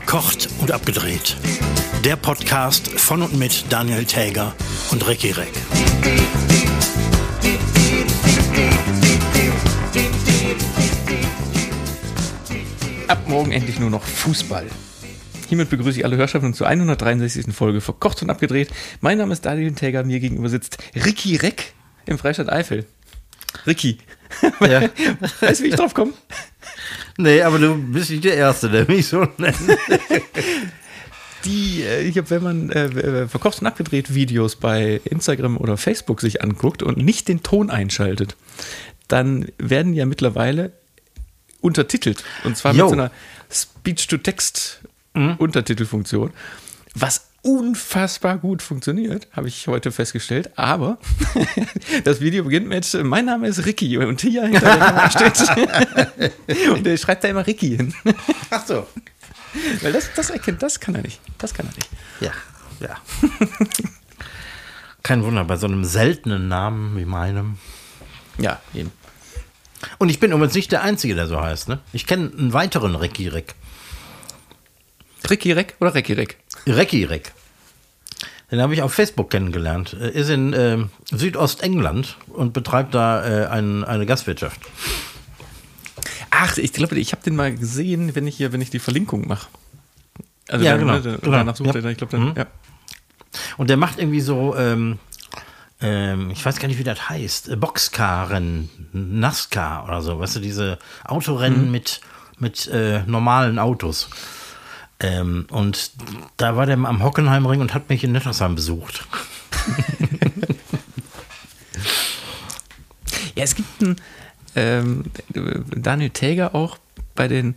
Verkocht und abgedreht. Der Podcast von und mit Daniel Täger und Ricky Reck. Ab morgen endlich nur noch Fußball. Hiermit begrüße ich alle Hörschaften zur 163. Folge Verkocht und abgedreht. Mein Name ist Daniel Täger, mir gegenüber sitzt Ricky Reck im Freistaat Eifel. Ricky, ja. Weißt du, wie ich drauf komme? Nee, aber du bist nicht der Erste, der mich so nennt. Wenn man Verkocht und abgedreht Videos bei Instagram oder Facebook sich anguckt und nicht den Ton einschaltet, dann werden ja mittlerweile untertitelt. Und zwar mit so einer Speech-to-Text-Untertitelfunktion, was unfassbar gut funktioniert, habe ich heute festgestellt. Aber das Video beginnt mit: Mein Name ist Ricky, und hier hinter der Kamera steht und der schreibt da immer Ricky hin. Ach so. Weil das erkennt, das kann er nicht. Das kann er nicht. Ja. Kein Wunder, bei so einem seltenen Namen wie meinem. Ja, eben. Und ich bin übrigens nicht der Einzige, der so heißt, ne? Ich kenne einen weiteren Ricky Reck. Ricky Reck oder Ricky Reck? Ricky Reck. Den habe ich auf Facebook kennengelernt. Er ist in Südostengland und betreibt da eine Gastwirtschaft. Ach, ich glaube, ich habe den mal gesehen, wenn ich die Verlinkung mache. Also ja, dann, genau. Danach sucht er, ich glaube dann, ja. Und der macht irgendwie so, ich weiß gar nicht, wie das heißt, Boxkarrennen, NASCAR oder so, weißt du, diese Autorennen mit normalen Autos. Und da war der am Hockenheimring und hat mich in Nettersheim besucht. Ja, es gibt einen Daniel Täger auch bei den,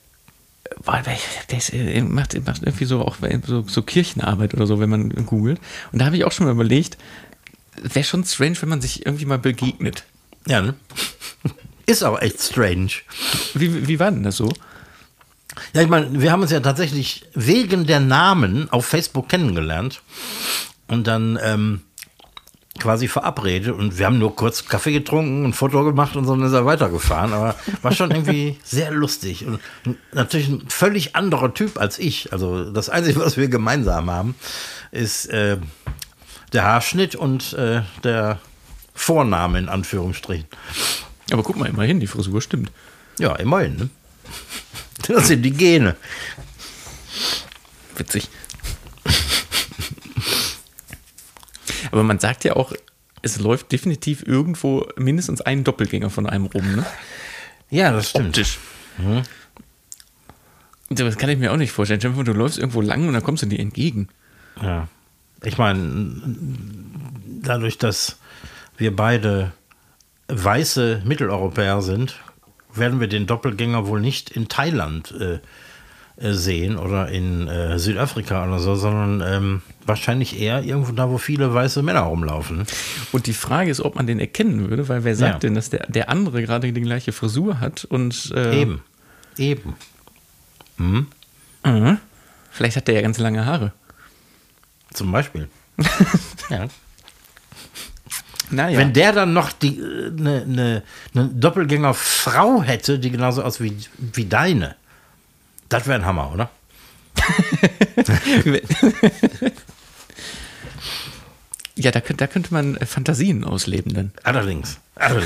der macht irgendwie so auch so Kirchenarbeit oder so, wenn man googelt. Und da habe ich auch schon mal überlegt, wäre schon strange, wenn man sich irgendwie mal begegnet. Ja, ne? Ist auch echt strange. Wie war denn das so? Ja, ich meine, wir haben uns ja tatsächlich wegen der Namen auf Facebook kennengelernt und dann quasi verabredet, und wir haben nur kurz Kaffee getrunken, ein Foto gemacht und so, und dann ist er weitergefahren, aber war schon irgendwie sehr lustig und natürlich ein völlig anderer Typ als ich. Also das Einzige, was wir gemeinsam haben, ist der Haarschnitt und der Vorname in Anführungsstrichen. Aber guck mal, immerhin, die Frisur stimmt. Ja, immerhin, ne? Das sind die Gene. Witzig. Aber man sagt ja auch, es läuft definitiv irgendwo mindestens ein Doppelgänger von einem rum, ne? Ja, das stimmt. Optisch. Mhm. Das kann ich mir auch nicht vorstellen. Stell dir vor, du läufst irgendwo lang und dann kommst du dir entgegen. Ja. Ich meine, dadurch, dass wir beide weiße Mitteleuropäer sind, werden wir den Doppelgänger wohl nicht in Thailand sehen oder in Südafrika oder so, sondern wahrscheinlich eher irgendwo da, wo viele weiße Männer rumlaufen. Und die Frage ist, ob man den erkennen würde, weil wer sagt denn, dass der andere gerade die gleiche Frisur hat und Eben. Mhm. Vielleicht hat der ja ganz lange Haare. Zum Beispiel. Ja. Naja. Wenn der dann noch eine Doppelgängerfrau hätte, die genauso aussieht wie deine, das wäre ein Hammer, oder? Ja, da könnte man Fantasien ausleben dann. Allerdings.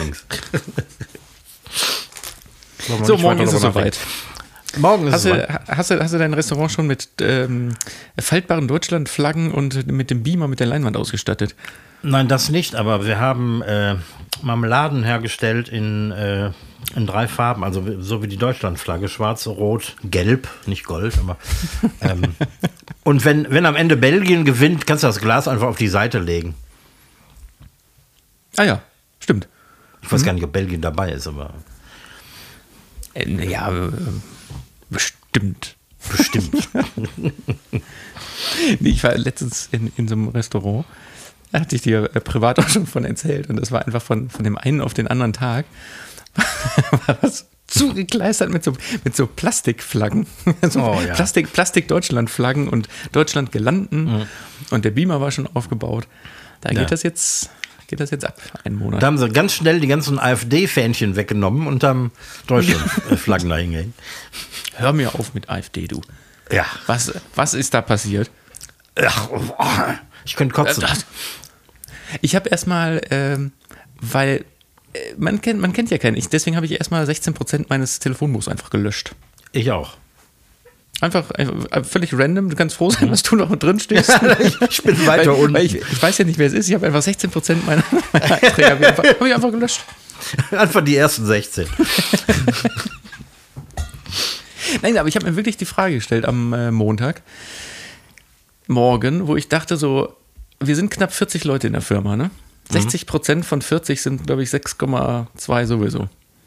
So, morgen ist es soweit. Morgen ist es soweit. Hast du dein Restaurant schon mit faltbaren Deutschlandflaggen und mit dem Beamer, mit der Leinwand ausgestattet? Nein, das nicht, aber wir haben Marmeladen hergestellt in 3 Farben, also so wie die Deutschlandflagge, schwarz, rot, gelb, nicht Gold, aber und wenn am Ende Belgien gewinnt, kannst du das Glas einfach auf die Seite legen. Ah ja, stimmt. Ich weiß gar nicht, ob Belgien dabei ist, aber ja, bestimmt. Nee, ich war letztens in so einem Restaurant. Da hatte ich dir privat auch schon von erzählt. Und das war einfach von dem einen auf den anderen Tag. War das zugekleistert mit so Plastikflaggen. Plastik-Deutschland-Flaggen und Deutschland-Gelanden. Mhm. Und der Beamer war schon aufgebaut. Da geht das jetzt ab, einen Monat. Da haben sie ganz schnell die ganzen AfD-Fähnchen weggenommen und haben Deutschland-Flaggen da hingehängt. Hör mir auf mit AfD, du. Ja. Was ist da passiert? Ach, ich könnte kotzen. Ich habe erstmal, weil man kennt ja keinen. Deswegen habe ich erstmal 16% meines Telefonbuchs einfach gelöscht. Ich auch. Einfach völlig random. Du kannst froh sein, dass du noch drin stehst. Ich bin weiter unten. Weil ich weiß ja nicht, wer es ist. Ich habe einfach 16% meiner Einträge habe ich einfach gelöscht. Einfach die ersten 16. Nein, aber ich habe mir wirklich die Frage gestellt am Montagmorgen, wo ich dachte so, wir sind knapp 40 Leute in der Firma, ne? 60% von 40 sind, glaube ich, 6,2 sowieso.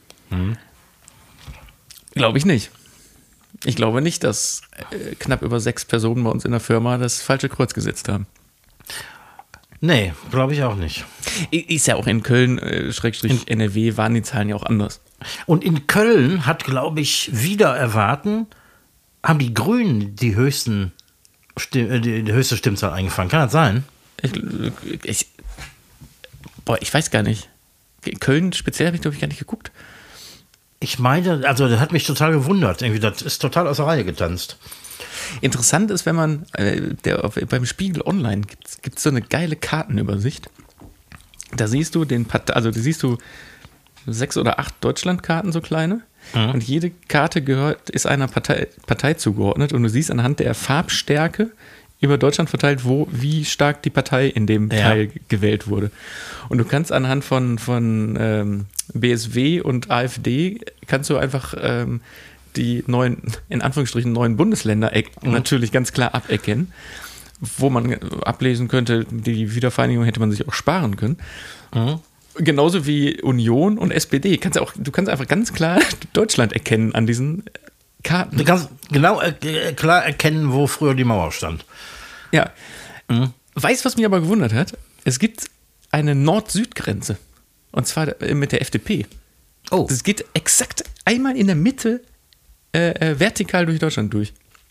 Glaube ich nicht. Ich glaube nicht, dass knapp über 6 Personen bei uns in der Firma das falsche Kreuz gesetzt haben. Nee, glaube ich auch nicht. Ist ja auch in Köln, /NRW, waren die Zahlen ja auch anders. Und in Köln hat, glaube ich, wieder erwarten, haben die Grünen die höchste Stimmzahl eingefangen. Kann das sein? Ich weiß gar nicht. In Köln speziell habe ich, glaube ich, gar nicht geguckt. Ich meine, also das hat mich total gewundert. Irgendwie, das ist total aus der Reihe getanzt. Interessant ist, wenn man beim Spiegel Online gibt so eine geile Kartenübersicht. Da siehst du da siehst du 6 oder 8 Deutschlandkarten, so kleine. Und jede Karte ist einer Partei zugeordnet. Und du siehst anhand der Farbstärke über Deutschland verteilt, wie stark die Partei in dem Teil gewählt wurde. Und du kannst anhand von BSW und AfD kannst du einfach die in Anführungsstrichen neuen Bundesländer natürlich ganz klar aberkennen, wo man ablesen könnte, die Wiedervereinigung hätte man sich auch sparen können. Genauso wie Union und SPD. Du kannst einfach ganz klar Deutschland erkennen an diesen Karten. Du kannst genau klar erkennen, wo früher die Mauer stand. Ja. Weißt du, was mich aber gewundert hat? Es gibt eine Nord-Süd-Grenze. Und zwar mit der FDP. Oh. Das geht exakt einmal in der Mitte vertikal durch Deutschland durch.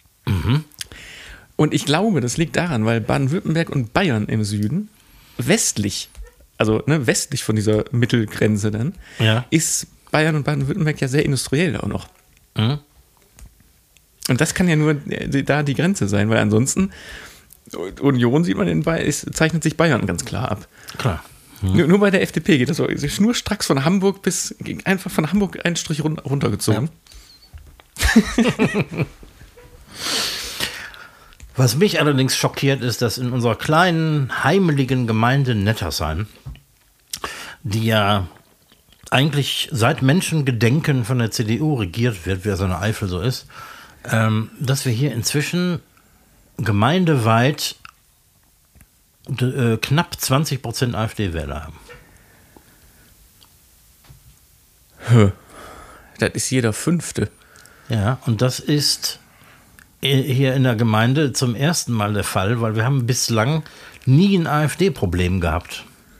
Und ich glaube, das liegt daran, weil Baden-Württemberg und Bayern im Süden westlich, also westlich von dieser Mittelgrenze dann, ist Bayern und Baden-Württemberg ja sehr industriell auch noch. Und das kann ja nur da die Grenze sein, weil ansonsten Union sieht man zeichnet sich Bayern ganz klar ab. Klar. Nur bei der FDP geht das so schnurstracks von Hamburg einfach von Hamburg einen Strich runtergezogen. Was mich allerdings schockiert, ist, dass in unserer kleinen, heimeligen Gemeinde Nettersheim, die ja eigentlich seit Menschengedenken von der CDU regiert wird, wie so eine Eifel so ist, dass wir hier inzwischen gemeindeweit knapp 20% AfD-Wähler haben. Das ist jeder 5. Ja, und das ist hier in der Gemeinde zum ersten Mal der Fall, weil wir haben bislang nie ein AfD-Problem gehabt.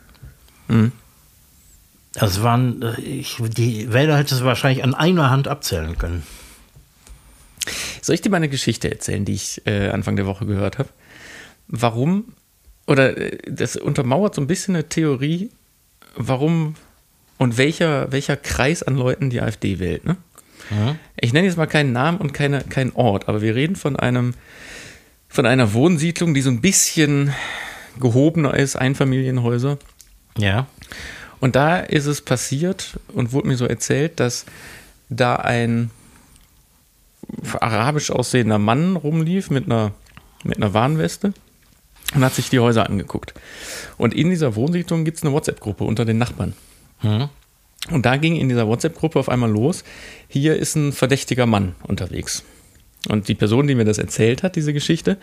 Das waren, die Wähler hätte es wahrscheinlich an einer Hand abzählen können. Soll ich dir mal eine Geschichte erzählen, die ich Anfang der Woche gehört habe? Warum, oder das untermauert so ein bisschen eine Theorie, warum und welcher Kreis an Leuten die AfD wählt, ne? Ich nenne jetzt mal keinen Namen und keinen Ort, aber wir reden von einer Wohnsiedlung, die so ein bisschen gehobener ist, Einfamilienhäuser. Ja. Und da ist es passiert und wurde mir so erzählt, dass da ein arabisch aussehender Mann rumlief mit einer Warnweste und hat sich die Häuser angeguckt. Und in dieser Wohnsiedlung gibt es eine WhatsApp-Gruppe unter den Nachbarn. Und da ging in dieser WhatsApp-Gruppe auf einmal los, hier ist ein verdächtiger Mann unterwegs. Und die Person, die mir das erzählt hat, diese Geschichte,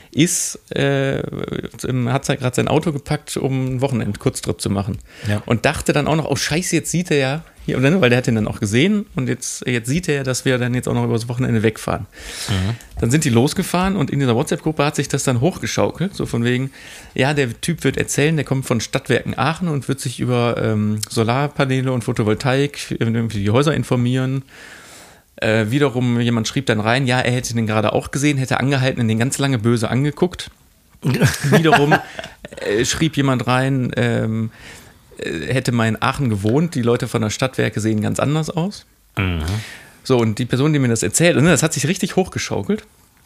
hat gerade sein Auto gepackt, um einen Wochenend-Kurztrip zu machen. Ja. Und dachte dann auch noch, oh scheiße, jetzt sieht er ja, hier, weil der hat ihn dann auch gesehen und jetzt sieht er ja, dass wir dann jetzt auch noch übers Wochenende wegfahren. Dann sind die losgefahren und in dieser WhatsApp-Gruppe hat sich das dann hochgeschaukelt, so von wegen, ja, der Typ wird erzählen, der kommt von Stadtwerken Aachen und wird sich über Solarpaneele und Photovoltaik irgendwie die Häuser informieren. Wiederum, jemand schrieb dann rein, ja, er hätte den gerade auch gesehen, hätte angehalten und den ganz lange böse angeguckt. Wiederum schrieb jemand rein, hätte mal in Aachen gewohnt, die Leute von der Stadtwerke sehen ganz anders aus. So, und die Person, die mir das erzählt, das hat sich richtig hochgeschaukelt,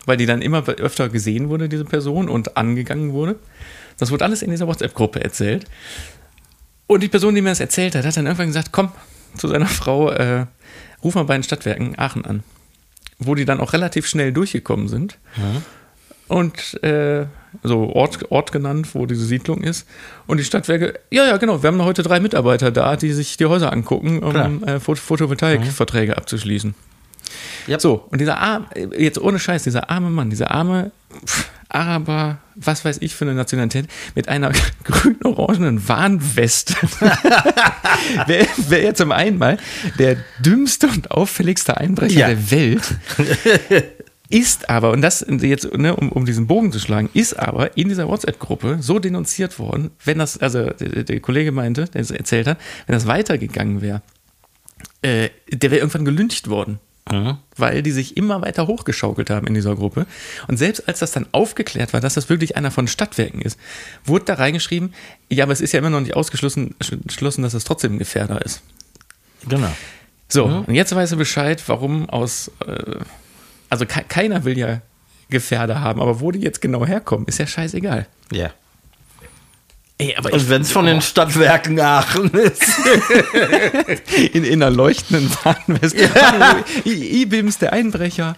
weil die dann immer öfter gesehen wurde, diese Person, und angegangen wurde. Das wurde alles in dieser WhatsApp-Gruppe erzählt. Und die Person, die mir das erzählt hat, hat dann irgendwann gesagt, komm zu seiner Frau, ruf mal bei den Stadtwerken Aachen an. Wo die dann auch relativ schnell durchgekommen sind. Mhm. Und so Ort genannt, wo diese Siedlung ist. Und die Stadtwerke, ja, genau, wir haben heute 3 Mitarbeiter da, die sich die Häuser angucken, um Photovoltaikverträge abzuschließen. Yep. So, und dieser arme, jetzt ohne Scheiß, dieser arme Mann, dieser arme Araber, was weiß ich für eine Nationalität, mit einer grün-orangenen Warnweste. Wäre ja zum einen mal der dümmste und auffälligste Einbrecher der Welt. Ist aber, und das jetzt, ne, um diesen Bogen zu schlagen, ist aber in dieser WhatsApp-Gruppe so denunziert worden, wenn das, also der Kollege meinte, der es erzählt hat, wenn das weitergegangen wäre, der wäre irgendwann gelyncht worden. Mhm. Weil die sich immer weiter hochgeschaukelt haben in dieser Gruppe. Und selbst als das dann aufgeklärt war, dass das wirklich einer von Stadtwerken ist, wurde da reingeschrieben, ja, aber es ist ja immer noch nicht ausgeschlossen, dass es trotzdem ein Gefährder ist. Genau. So, und jetzt weiß er Bescheid, warum also keiner will ja Gefährder haben, aber wo die jetzt genau herkommen, ist ja scheißegal. Ja. Ey, aber und wenn es von den Stadtwerken Aachen ist. in einer leuchtenden Warnweste. Ja. Ibims, der Einbrecher.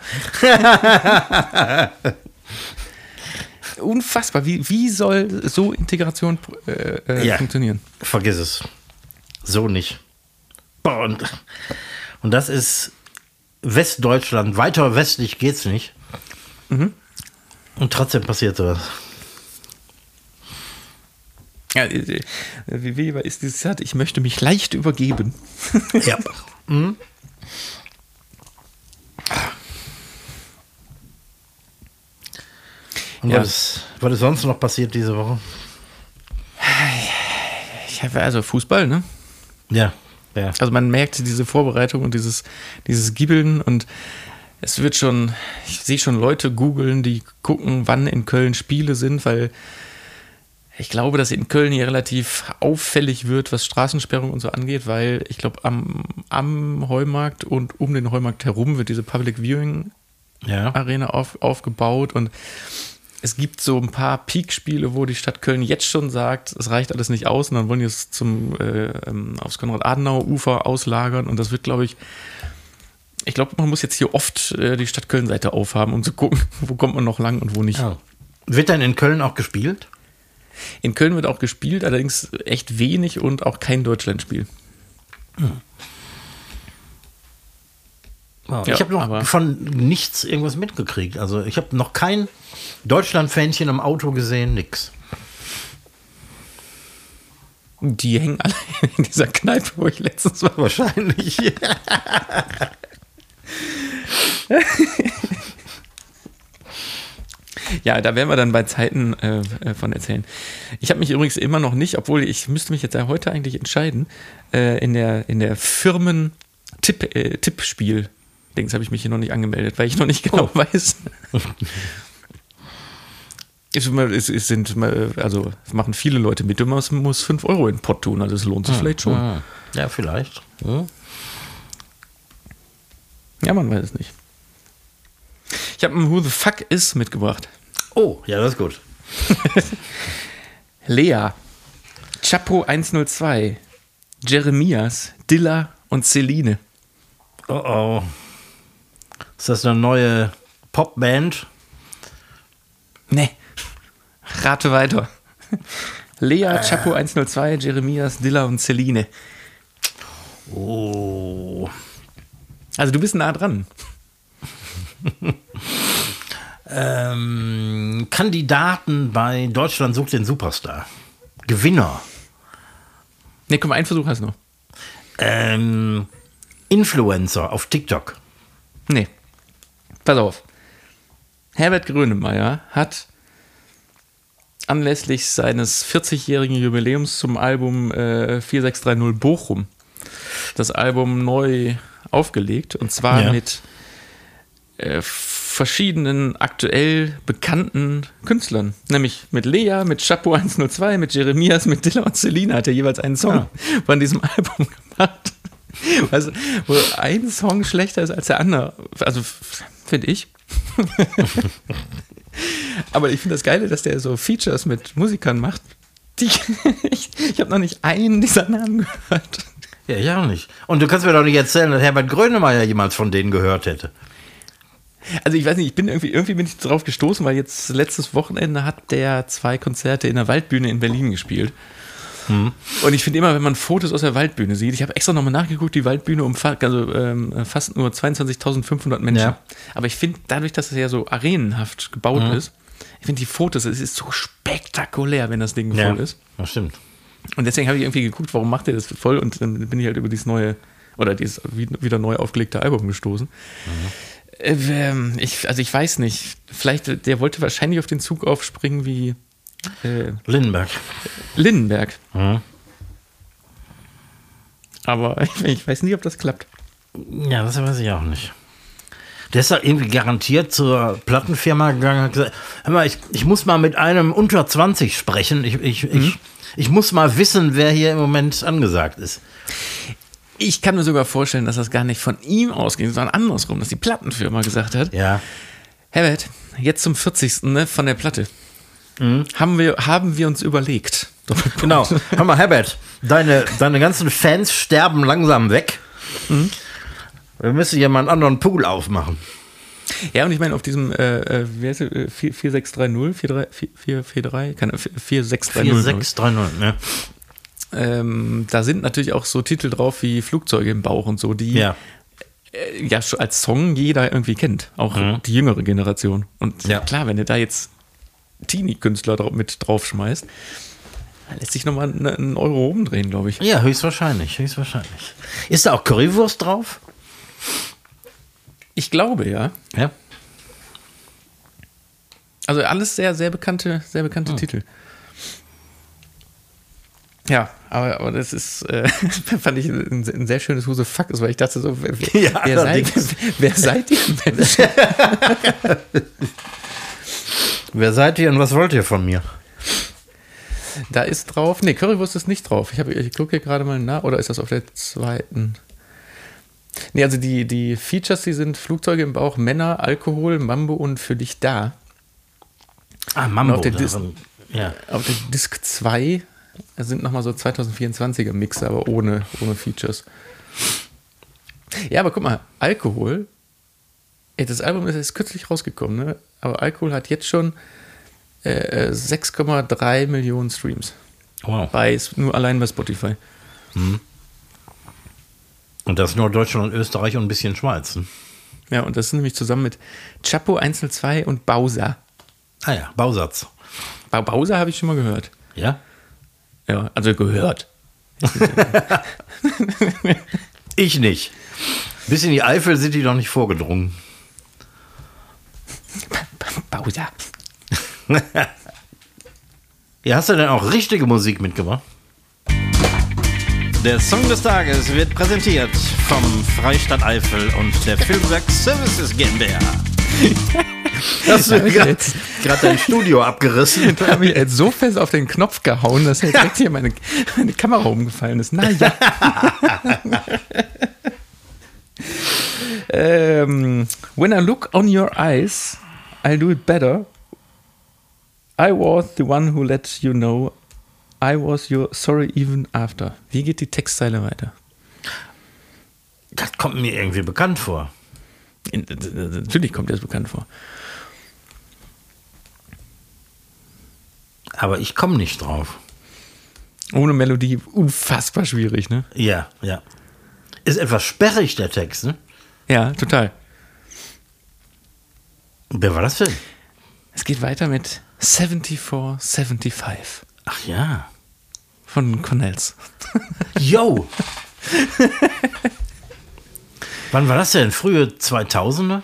Unfassbar. Wie soll so Integration funktionieren? Vergiss es. So nicht. Boah, und das ist Westdeutschland. Weiter westlich geht's nicht. Mhm. Und trotzdem passiert sowas. Ja, wie ist dieses Satz? Ich möchte mich leicht übergeben. Ja. Mhm. Und was ist sonst noch passiert diese Woche? Also Fußball, ne? Ja. Also man merkt diese Vorbereitung und dieses Gibbeln, und es wird schon, ich sehe schon Leute googeln, die gucken, wann in Köln Spiele sind, weil ich glaube, dass in Köln hier relativ auffällig wird, was Straßensperrung und so angeht, weil ich glaube, am Heumarkt und um den Heumarkt herum wird diese Public Viewing Arena aufgebaut, und es gibt so ein paar Peak-Spiele, wo die Stadt Köln jetzt schon sagt, es reicht alles nicht aus, und dann wollen die es aufs Konrad-Adenauer-Ufer auslagern, und das wird, glaube ich, man muss jetzt hier oft die Stadt Köln-Seite aufhaben, um zu gucken, wo kommt man noch lang und wo nicht. Ja. Wird dann in Köln auch gespielt? In Köln wird auch gespielt, allerdings echt wenig und auch kein Deutschlandspiel. Wow. Ich habe noch von nichts irgendwas mitgekriegt. Also ich habe noch kein Deutschland-Fähnchen im Auto gesehen, nix. Die hängen alle in dieser Kneipe, wo ich letztens war. Wahrscheinlich. Ja, da werden wir dann bei Zeiten von erzählen. Ich habe mich übrigens immer noch nicht, obwohl ich müsste mich jetzt ja heute eigentlich entscheiden, in der Firmen-Tippspiel-Dings habe ich mich hier noch nicht angemeldet, weil ich noch nicht genau weiß. Es machen viele Leute mit, und man muss 5 € in den Pott tun, also es lohnt sich vielleicht schon. Ja, vielleicht. Ja, man weiß es nicht. Ich habe ein Who the Fuck Is mitgebracht. Oh, ja, das ist gut. Lea, Chapo 102, Jeremias, Dilla und Celine. Oh. Ist das eine neue Popband? Nee. Rate weiter. Lea, Chapo 102, Jeremias, Dilla und Celine. Oh. Also du bist nah dran. Kandidaten bei Deutschland sucht den Superstar. Gewinner. Ne, komm, einen Versuch hast du noch. Influencer auf TikTok. Nee. Pass auf. Herbert Grönemeyer hat anlässlich seines 40-jährigen Jubiläums zum Album 4630 Bochum das Album neu aufgelegt, und zwar mit verschiedenen aktuell bekannten Künstlern, nämlich mit Lea, mit Chapo 102, mit Jeremias, mit Dilla und Celine hat er jeweils einen Song von diesem Album gemacht. Also, wo ein Song schlechter ist als der andere, also finde ich. Aber ich finde das Geile, dass der so Features mit Musikern macht. Ich habe noch nicht einen dieser Namen gehört. Ja, ich auch nicht. Und du kannst mir doch nicht erzählen, dass Herbert Grönemeyer jemals von denen gehört hätte. Also ich weiß nicht, ich bin irgendwie bin ich drauf gestoßen, weil jetzt letztes Wochenende hat der 2 Konzerte in der Waldbühne in Berlin gespielt. Und ich finde immer, wenn man Fotos aus der Waldbühne sieht, ich habe extra nochmal nachgeguckt, die Waldbühne umfasst fast nur 22.500 Menschen. Ja. Aber ich finde, dadurch, dass es ja so arenenhaft gebaut ist, ich finde die Fotos, es ist so spektakulär, wenn das Ding voll ist. Das stimmt. Und deswegen habe ich irgendwie geguckt, warum macht ihr das voll? Und dann bin ich halt über dieses neue, oder dieses wieder neu aufgelegte Album gestoßen. Ich weiß nicht, vielleicht, der wollte wahrscheinlich auf den Zug aufspringen wie Lindenberg. Aber ich weiß nicht, ob das klappt. Ja, das weiß ich auch nicht. Der ist da irgendwie garantiert zur Plattenfirma gegangen und hat gesagt, hör mal, ich muss mal mit einem unter 20 sprechen. Ich muss mal wissen, wer hier im Moment angesagt ist. Ich kann mir sogar vorstellen, dass das gar nicht von ihm ausgeht, sondern andersrum, dass die Plattenfirma gesagt hat, ja. Herbert, jetzt zum 40. Ne, von der Platte. Haben wir uns überlegt. Genau. Hör mal, Herbert, deine ganzen Fans sterben langsam weg. Wir müssen hier mal einen anderen Pool aufmachen. Ja, und ich meine, auf diesem 4630, 4630, ne? Da sind natürlich auch so Titel drauf wie Flugzeuge im Bauch und so, die ja schon als Song jeder irgendwie kennt, auch die jüngere Generation. Und klar, wenn du da jetzt Teenie-Künstler mit draufschmeißt, dann lässt sich nochmal einen Euro umdrehen, glaube ich. Ja, höchstwahrscheinlich. Ist da auch Currywurst drauf? Ich glaube, ja. Ja. Also alles sehr, sehr bekannte Titel. Ja, aber das ist, fand ich ein sehr schönes Who the Fuck ist, weil ich dachte so, wer seid ihr Menschen? Wer seid ihr und was wollt ihr von mir? Da ist drauf, nee, Currywurst ist nicht drauf. Ich gucke hier gerade mal nach, oder ist das auf der zweiten? Nee, also die Features, die sind Flugzeuge im Bauch, Männer, Alkohol, Mambo und Für dich da. Ah, Mambo. Auf der Disc 2 sind nochmal so 2024er Mixer, aber ohne Features. Ja, aber guck mal, Alkohol, das Album ist kürzlich rausgekommen, ne? Aber Alkohol hat jetzt schon 6,3 Millionen Streams. Wow. Nur allein bei Spotify. Und das ist nur Deutschland und Österreich und ein bisschen Schweiz. Ne? Ja, und das ist nämlich zusammen mit Chapo 102 und Bowser. Ah ja, Bausatz. Bowser habe ich schon mal gehört. Ja? Ja, also gehört. Ich nicht. Bis in die Eifel sind die noch nicht vorgedrungen. Bowser. Ja, hast du denn auch richtige Musik mitgebracht? Der Song des Tages wird präsentiert vom Freistaat Eifel und der Filmwerk Services GmbH. Hast du gerade dein Studio abgerissen? Da habe ich jetzt so fest auf den Knopf gehauen, dass jetzt direkt hier meine Kamera umgefallen ist. Naja. When I look on your eyes, I'll do it better. I was the one who let you know I was your sorry even after. Wie geht die Textzeile weiter? Das kommt mir irgendwie bekannt vor. Natürlich kommt dir das bekannt vor. Aber ich komme nicht drauf. Ohne Melodie unfassbar schwierig, ne? Ja. Ist etwas sperrig, der Text, ne? Ja, total. Wer war das denn? Es geht weiter mit 7475. Ach ja. Von Cornels. Yo! Wann war das denn? Frühe 2000er?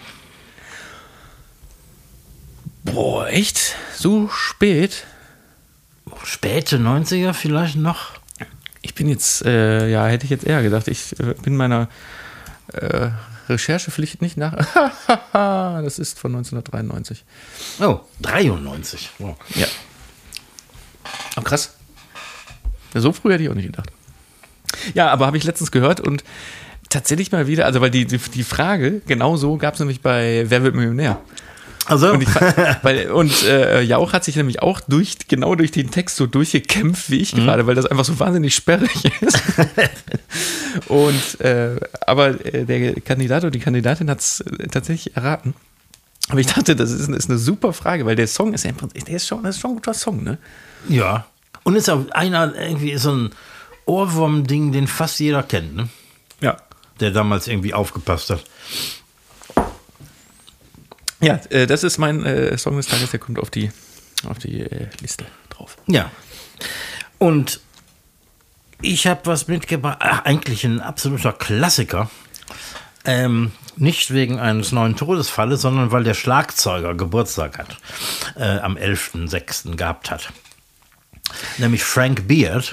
Boah, echt? So spät? Späte 90er vielleicht noch? Ich bin jetzt, hätte ich jetzt eher gedacht. Ich bin meiner Recherchepflicht nicht nach. Das ist von 1993. Oh, 93. Wow. Ja. Oh, krass. So früh hätte ich auch nicht gedacht. Ja, aber habe ich letztens gehört und tatsächlich mal wieder, also weil die Frage, genau so gab es nämlich bei Wer wird Millionär? Also, Und Jauch hat sich nämlich auch genau durch den Text so durchgekämpft wie ich gerade, weil das einfach so wahnsinnig sperrig ist. Und aber der Kandidat oder die Kandidatin hat es tatsächlich erraten. Aber ich dachte, das ist eine super Frage, weil der Song ist ja das ist schon ein guter Song, ne? ja. Und ist auch irgendwie so ein Ohrwurm-Ding, den fast jeder kennt, ne? Ja. Der damals irgendwie aufgepasst hat. Ja, das ist mein Song des Tages, der kommt auf die Liste drauf. Ja. Und ich habe was mitgebracht, eigentlich ein absoluter Klassiker. Nicht wegen eines neuen Todesfalles, sondern weil der Schlagzeuger Geburtstag hat. Am 11.06. gehabt hat. Nämlich Frank Beard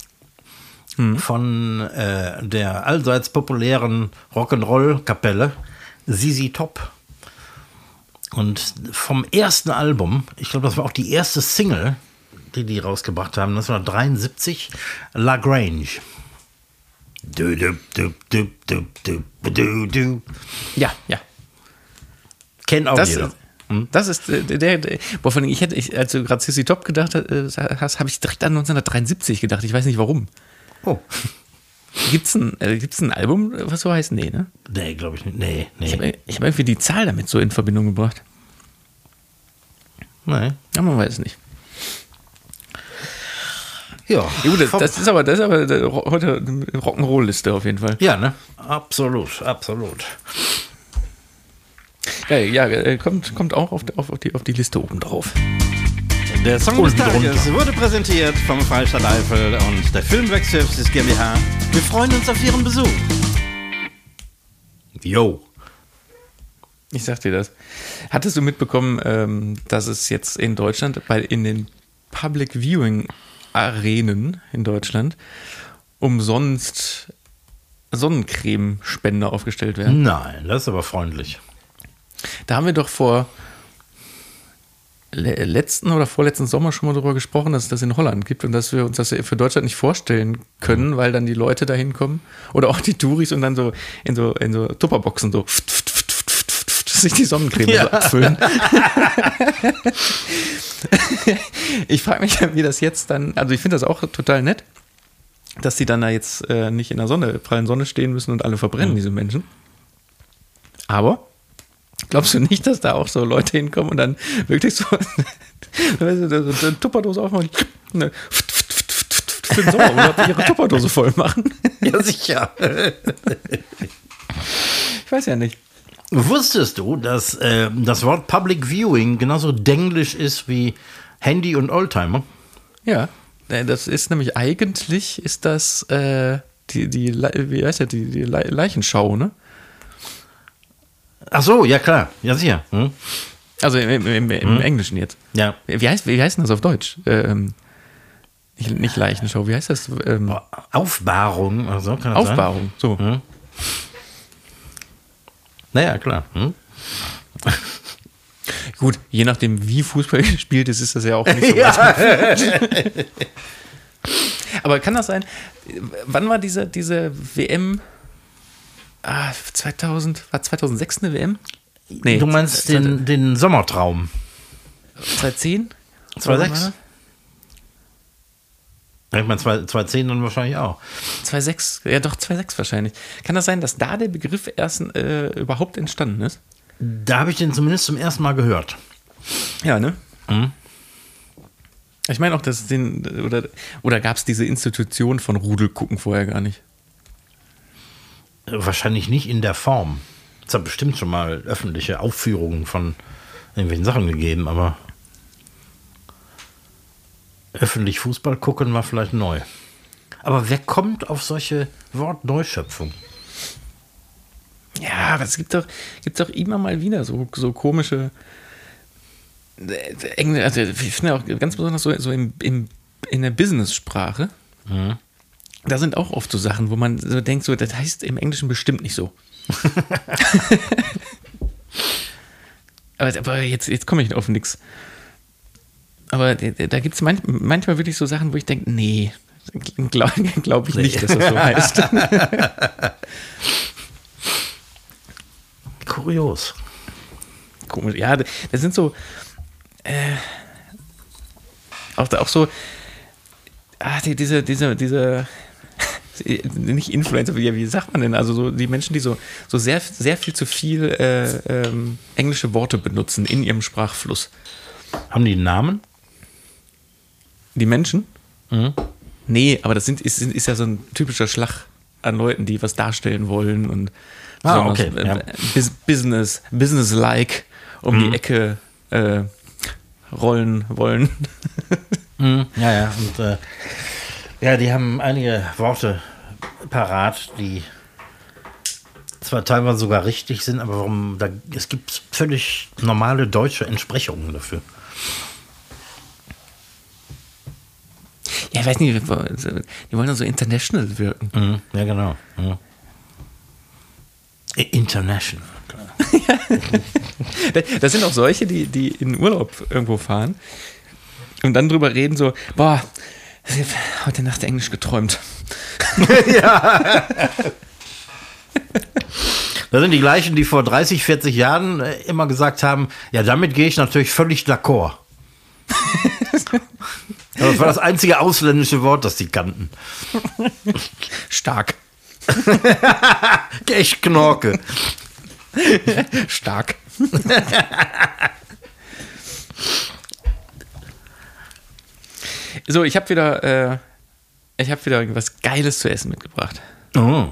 von der allseits populären Rock'n'Roll-Kapelle ZZ Top. Und vom ersten Album, ich glaube, das war auch die erste Single, die rausgebracht haben, 1973, La Grange. Du, du, du, du, du, du, du, du. Ja. Kennt auch jeder. Das ist der vor allem, als du gerade ZZ Top gedacht hast, habe ich direkt an 1973 gedacht. Ich weiß nicht warum. Oh. Gibt's ein Album, was so heißt? Nee, ne? Nee, glaube ich nicht. Nee. Ich habe irgendwie die Zahl damit so in Verbindung gebracht. Nee. Ja, man weiß es nicht. Ja. Gut, das ist aber heute eine Rock'n'Roll-Liste auf jeden Fall. Ja, ne? Absolut. Ja, kommt auch auf die Liste oben drauf. Der Song des Tages wurde präsentiert vom Freistaat Eifel und der Filmwerk Services GmbH. Wir freuen uns auf Ihren Besuch. Jo. Ich sag dir das. Hattest du mitbekommen, dass es jetzt in Deutschland in den Public Viewing Arenen in Deutschland umsonst Sonnencremespender aufgestellt werden? Nein, das ist aber freundlich. Da haben wir doch vor letzten oder vorletzten Sommer schon mal darüber gesprochen, dass es das in Holland gibt und dass wir uns das für Deutschland nicht vorstellen können, weil dann die Leute da hinkommen oder auch die Touris und dann so in so Tupperboxen so sich die Sonnencreme so abfüllen. Ich frage mich, wie das jetzt dann, also ich finde das auch total nett, dass die dann da jetzt nicht in der prallen Sonne stehen müssen und alle verbrennen, diese Menschen. Aber glaubst du nicht, dass da auch so Leute hinkommen und dann wirklich so eine Tupperdose aufmachen für den Sommer oder ihre Tupperdose voll machen? Ja, sicher. Ich weiß ja nicht. Wusstest du, dass das Wort Public Viewing genauso denglisch ist wie Handy und Oldtimer? Ja, das ist nämlich eigentlich ist das die Leichenschau, ne? Ach so, ja klar, ja sicher. Also im Englischen jetzt. Ja. Wie heißt denn das auf Deutsch? Nicht Leichenschau, wie heißt das? Aufbahrung, also kann das Aufbahrung, so. Naja, klar. Gut, je nachdem, wie Fußball gespielt ist, ist das ja auch nicht so weit. Aber kann das sein? Wann war diese WM? 2006 eine WM? Nee, du meinst den Sommertraum? 2010? 2006? Ich meine, 2010 dann wahrscheinlich auch. 2006, ja doch, 2006 wahrscheinlich. Kann das sein, dass da der Begriff erst überhaupt entstanden ist? Da habe ich den zumindest zum ersten Mal gehört. Ja, ne? Ich meine auch, dass oder gab es diese Institution von Rudelgucken vorher gar nicht? Wahrscheinlich nicht in der Form. Es hat bestimmt schon mal öffentliche Aufführungen von irgendwelchen Sachen gegeben, aber öffentlich Fußball gucken war vielleicht neu. Aber wer kommt auf solche Wortneuschöpfungen? Ja, aber es gibt doch immer mal wieder so komische also ich finde auch ganz besonders so in der Business-Sprache. Da sind auch oft so Sachen, wo man so denkt, so, das heißt im Englischen bestimmt nicht so. aber jetzt komme ich auf nichts. Aber da gibt es manchmal wirklich so Sachen, wo ich denke, nee, glaube ich nicht, dass das so heißt. komisch. Ja, das sind so auch so diese nicht Influencer, wie sagt man denn? Also so die Menschen, die so sehr, sehr viel zu viel englische Worte benutzen in ihrem Sprachfluss. Haben die einen Namen? Die Menschen? Mhm. Nee, aber das ist ja so ein typischer Schlag an Leuten, die was darstellen wollen und okay. Business-like die Ecke rollen wollen. Ja. Und die haben einige Worte parat, die zwar teilweise sogar richtig sind, aber es gibt völlig normale deutsche Entsprechungen dafür. Ja, ich weiß nicht, die wollen dann so international wirken. Ja, genau. Ja. International. Das sind auch solche, die in Urlaub irgendwo fahren und dann drüber reden so, boah, ich habe heute Nacht Englisch geträumt. Ja. Das sind die gleichen, die vor 30, 40 Jahren immer gesagt haben, ja, damit gehe ich natürlich völlig d'accord. Das war das einzige ausländische Wort, das die kannten. Stark. Echt Knorke. Stark. So, ich habe wieder was Geiles zu essen mitgebracht. Oh.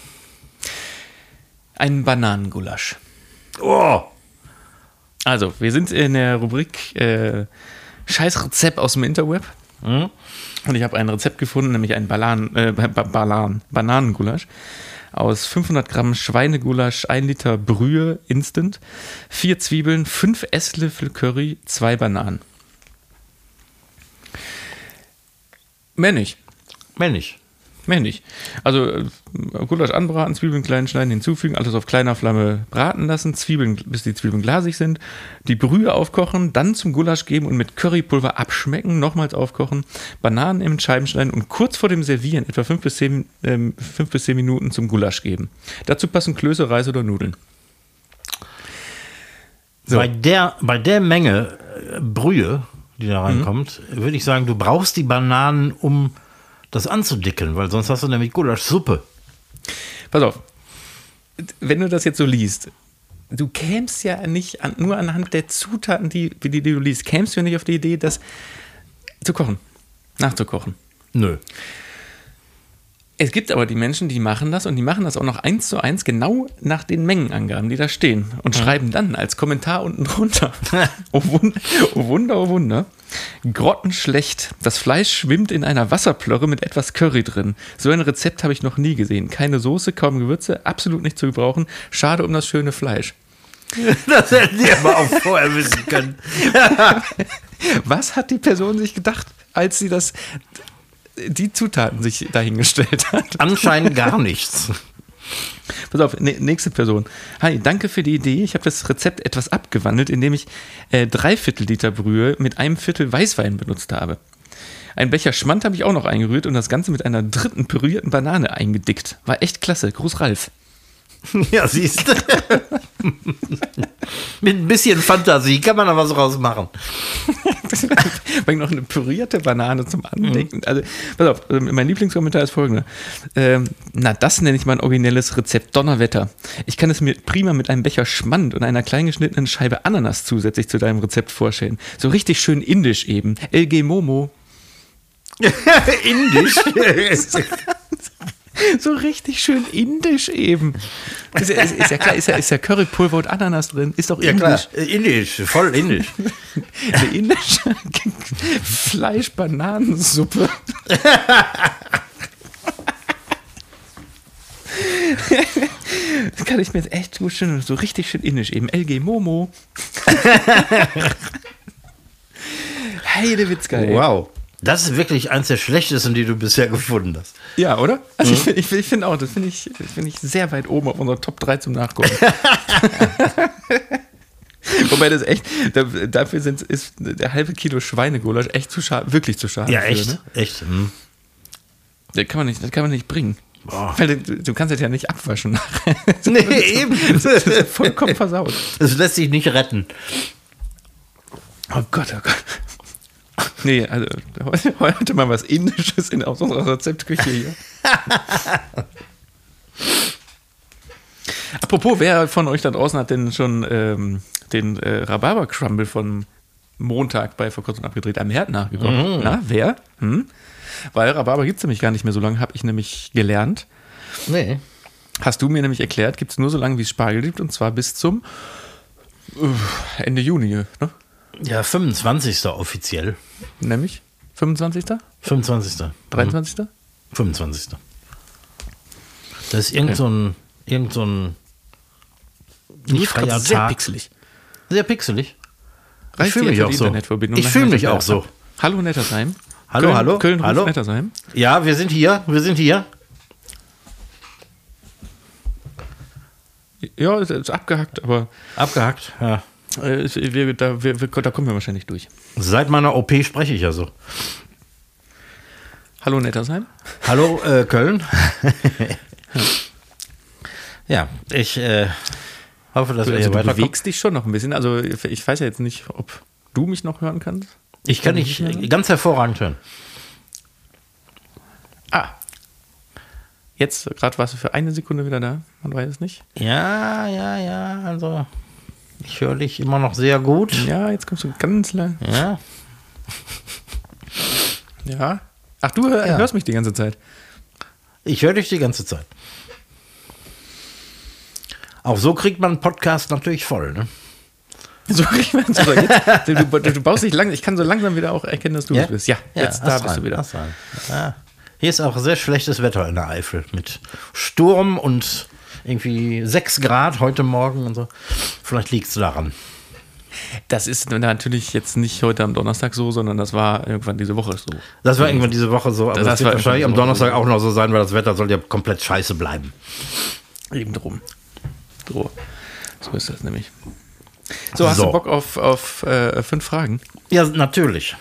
Einen Bananengulasch. Oh. Also, wir sind in der Rubrik Scheiß Rezept aus dem Interweb. Und ich habe ein Rezept gefunden, nämlich einen Bananengulasch aus 500 Gramm Schweinegulasch, 1 Liter Brühe Instant, 4 Zwiebeln, 5 Esslöffel Curry, 2 Bananen. Mehr nicht. Also Gulasch anbraten, Zwiebeln klein schneiden, hinzufügen, alles auf kleiner Flamme braten lassen, bis die Zwiebeln glasig sind, die Brühe aufkochen, dann zum Gulasch geben und mit Currypulver abschmecken, nochmals aufkochen, Bananen in Scheiben schneiden und kurz vor dem Servieren, etwa 5 bis 10 Minuten zum Gulasch geben. Dazu passen Klöße, Reis oder Nudeln. So. Bei der Menge Brühe, die da reinkommt, würde ich sagen, du brauchst die Bananen, um das anzudicken, weil sonst hast du nämlich Gulaschsuppe. Pass auf, wenn du das jetzt so liest, du kämst ja nicht nur anhand der Zutaten, die du liest, kämst du ja nicht auf die Idee, das zu kochen, nachzukochen. Nö. Es gibt aber die Menschen, die machen das und die machen das auch noch 1:1 genau nach den Mengenangaben, die da stehen und schreiben dann als Kommentar unten drunter. Oh Wunder, oh Wunder. Grottenschlecht. Das Fleisch schwimmt in einer Wasserplörre mit etwas Curry drin. So ein Rezept habe ich noch nie gesehen. Keine Soße, kaum Gewürze, absolut nicht zu gebrauchen. Schade um das schöne Fleisch. Das hätten die aber auch vorher wissen können. Was hat die Person sich gedacht, als sie die Zutaten sich dahingestellt hat? Anscheinend gar nichts. Pass auf, nächste Person. Hi, danke für die Idee. Ich habe das Rezept etwas abgewandelt, indem ich 3/4 Liter Brühe mit 1/4 Weißwein benutzt habe. Ein Becher Schmand habe ich auch noch eingerührt und das Ganze mit einer 3. pürierten Banane eingedickt. War echt klasse. Gruß Ralf. Ja, siehst du. Mit ein bisschen Fantasie kann man da was rausmachen. Weil noch eine pürierte Banane zum Andenken. Also, pass auf, mein Lieblingskommentar ist folgender. Das nenne ich mal ein originelles Rezept. Donnerwetter. Ich kann es mir prima mit einem Becher Schmand und einer klein geschnittenen Scheibe Ananas zusätzlich zu deinem Rezept vorstellen. So richtig schön indisch eben. LG Momo. Indisch? So richtig schön indisch eben. Ist ja klar, ist ja Currypulver und Ananas drin. Ist doch indisch. Ja, klar. Indisch, voll indisch. Eine indische Fleisch-Bananensuppe. Das kann ich mir jetzt echt gut schön, so richtig schön indisch eben. LG Momo. Heidewitzka, ey. Wow. Das ist wirklich eins der schlechtesten, die du bisher gefunden hast. Ja, oder? Also ich finde auch, das finde ich sehr weit oben auf unserer Top 3 zum Nachgucken. Wobei das echt, dafür ist der halbe Kilo Schweinegulasch echt zu schade, wirklich zu schade. Ja, für, echt, ne? echt. Das kann man nicht bringen. Weil du kannst das ja nicht abwaschen. Nee, eben. Das ist vollkommen versaut. Es lässt sich nicht retten. Oh Gott, oh Gott. Nee, also heute mal was Indisches aus unserer Rezeptküche hier. Apropos, wer von euch da draußen hat denn schon den Rhabarber-Crumble von Montag bei Vor kurzem abgedreht am Herd nachgekocht? Na, wer? Weil Rhabarber gibt es nämlich gar nicht mehr so lange, habe ich nämlich gelernt. Nee. Hast du mir nämlich erklärt, gibt es nur so lange, wie es Spargel gibt, und zwar bis zum Ende Juni, ne? Ja, 25. offiziell. Nämlich 25. 25. 23. 25. Das ist irgend so ein nicht freier sehr Tag. pixelig. Sehr pixelig. Reicht Ich fühle mich die auch so. Internetverbindung? Ich fühle mich auch so. Hallo Nettersheim. Hallo, Köln, hallo. Köln ruft Hallo. Nettersheim. Ja, wir sind hier. Ja, es ist abgehackt, aber Abgehackt, ja. da kommen wir wahrscheinlich durch. Seit meiner OP spreche ich ja so. Hallo Nettersheim. Hallo, Köln. Ja, ich hoffe, dass wir hier Du weiterkommen. bewegst dich schon noch ein bisschen. Also ich weiß ja jetzt nicht, ob du mich noch hören kannst. Ich kann dich ganz hervorragend hören. Ah. Jetzt, gerade warst du für eine Sekunde wieder da. Man weiß es nicht. Ja, also ich höre dich immer noch sehr gut. Ja, jetzt kommst du ganz lang. Ja. Ja. Ach, du hörst mich die ganze Zeit. Ich höre dich die ganze Zeit. Auch so kriegt man einen Podcast natürlich voll, ne? So kriegt man es. Du baust dich langsam. Ich kann so langsam wieder auch erkennen, dass du es bist. Ja, jetzt da bist du wieder. Ja. Hier ist auch sehr schlechtes Wetter in der Eifel mit Sturm und irgendwie 6 Grad heute Morgen und so. Vielleicht liegt es daran. Das ist natürlich jetzt nicht heute am Donnerstag so, sondern das war irgendwann diese Woche so. Das war irgendwann diese Woche so, aber das wird wahrscheinlich am Donnerstag auch noch so sein, weil das Wetter soll ja komplett scheiße bleiben. Eben drum. So ist das nämlich. So, hast du Bock auf 5 Fragen? Ja, natürlich.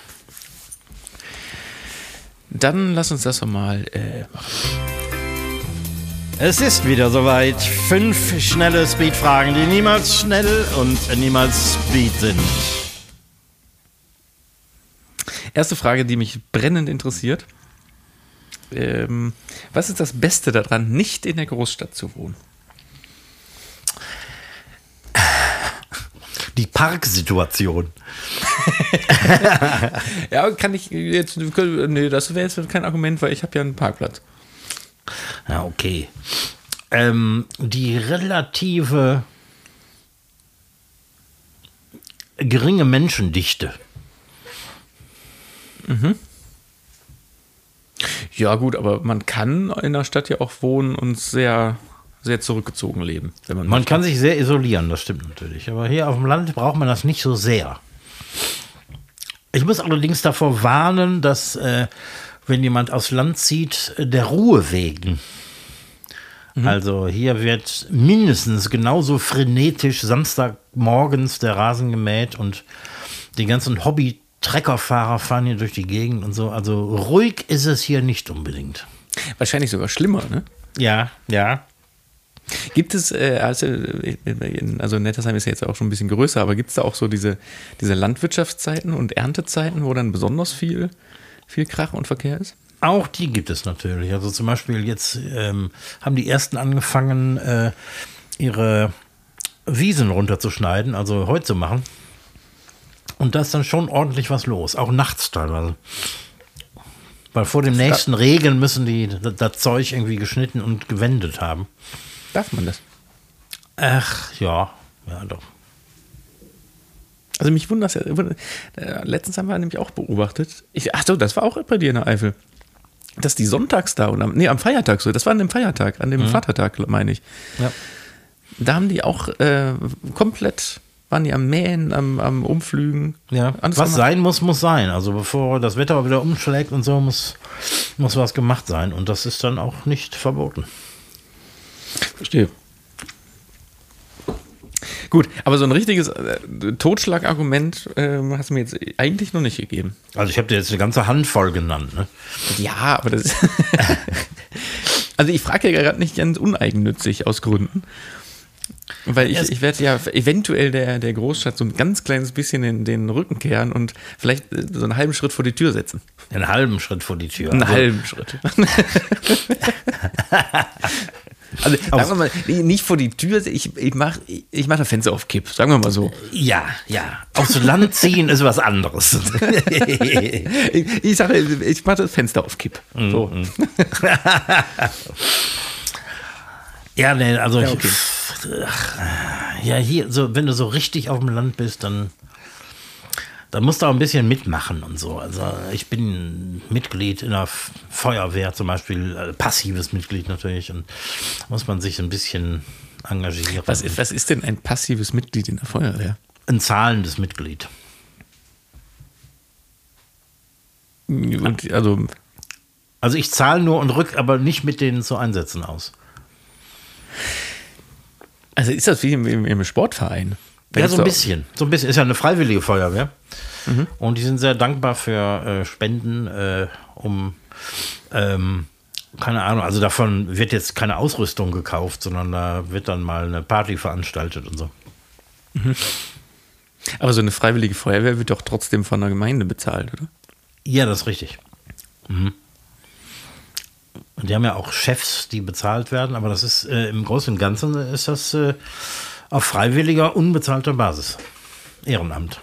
Dann lass uns das doch mal machen. Es ist wieder soweit. 5 schnelle Speedfragen, die niemals schnell und niemals Speed sind. Erste Frage, die mich brennend interessiert. Was ist das Beste daran, nicht in der Großstadt zu wohnen? Die Parksituation. Ja, kann ich jetzt. Nee, das wäre jetzt kein Argument, weil ich habe ja einen Parkplatz. Ja, okay. Die relative geringe Menschendichte. Ja, gut, aber man kann in der Stadt ja auch wohnen und sehr, sehr zurückgezogen leben. Wenn Man kann sich sehr isolieren, das stimmt natürlich. Aber hier auf dem Land braucht man das nicht so sehr. Ich muss allerdings davor warnen, dass, wenn jemand aufs Land zieht, der Ruhe wegen. Also hier wird mindestens genauso frenetisch Samstagmorgens der Rasen gemäht und die ganzen Hobby-Treckerfahrer fahren hier durch die Gegend und so. Also ruhig ist es hier nicht unbedingt. Wahrscheinlich sogar schlimmer, ne? Ja. Gibt es, also Nettersheim ist ja jetzt auch schon ein bisschen größer, aber gibt es da auch so diese Landwirtschaftszeiten und Erntezeiten, wo dann besonders viel Krach und Verkehr ist? Auch die gibt es natürlich. Also zum Beispiel jetzt haben die Ersten angefangen, ihre Wiesen runterzuschneiden, also Heu zu machen. Und da ist dann schon ordentlich was los, auch nachts teilweise. Weil vor dem nächsten Regen müssen die das Zeug irgendwie geschnitten und gewendet haben. Darf man das? Ach, ja doch. Also mich wundert das ja. Letztens haben wir nämlich auch beobachtet. Das war auch bei dir in der Eifel. Dass die sonntags da und am Feiertag so, das war an dem Feiertag, an dem Vatertag, meine ich. Ja. Da haben die auch komplett, waren die am Mähen, am Umflügen. Ja, was sein muss, muss sein. Also bevor das Wetter wieder umschlägt und so, muss was gemacht sein. Und das ist dann auch nicht verboten. Verstehe. Gut, aber so ein richtiges Totschlagargument hast du mir jetzt eigentlich noch nicht gegeben. Also ich habe dir jetzt eine ganze Handvoll genannt, ne? Ja, aber das Also ich frage ja gerade nicht ganz uneigennützig aus Gründen. Weil ich werde ja eventuell der Großstadt so ein ganz kleines bisschen in den Rücken kehren und vielleicht so einen halben Schritt vor die Tür setzen. Einen halben Schritt vor die Tür. Einen halben Schritt. Also sagen wir mal, nicht vor die Tür, ich mach das Fenster auf Kipp, sagen wir mal so. Ja. Aufs Land ziehen ist was anderes. Ich sage, ich mache das Fenster auf Kipp. So. Ja, nee, also Ja, okay. Hier, so, wenn du so richtig auf dem Land bist, dann musst du auch ein bisschen mitmachen und so. Also ich bin Mitglied in der Feuerwehr zum Beispiel, passives Mitglied natürlich, und muss man sich ein bisschen engagieren. Was ist denn ein passives Mitglied in der Feuerwehr? Ein zahlendes Mitglied. Und, Also ich zahle nur und rück aber nicht mit denen zu Einsätzen aus. Also ist das wie im Sportverein? Ja, so ein bisschen. Ist ja eine freiwillige Feuerwehr. Und die sind sehr dankbar für Spenden, keine Ahnung, also davon wird jetzt keine Ausrüstung gekauft, sondern da wird dann mal eine Party veranstaltet und so. Aber so eine freiwillige Feuerwehr wird doch trotzdem von der Gemeinde bezahlt, oder? Ja, das ist richtig. Und die haben ja auch Chefs, die bezahlt werden, aber das ist im Großen und Ganzen ist das auf freiwilliger, unbezahlter Basis. Ehrenamt.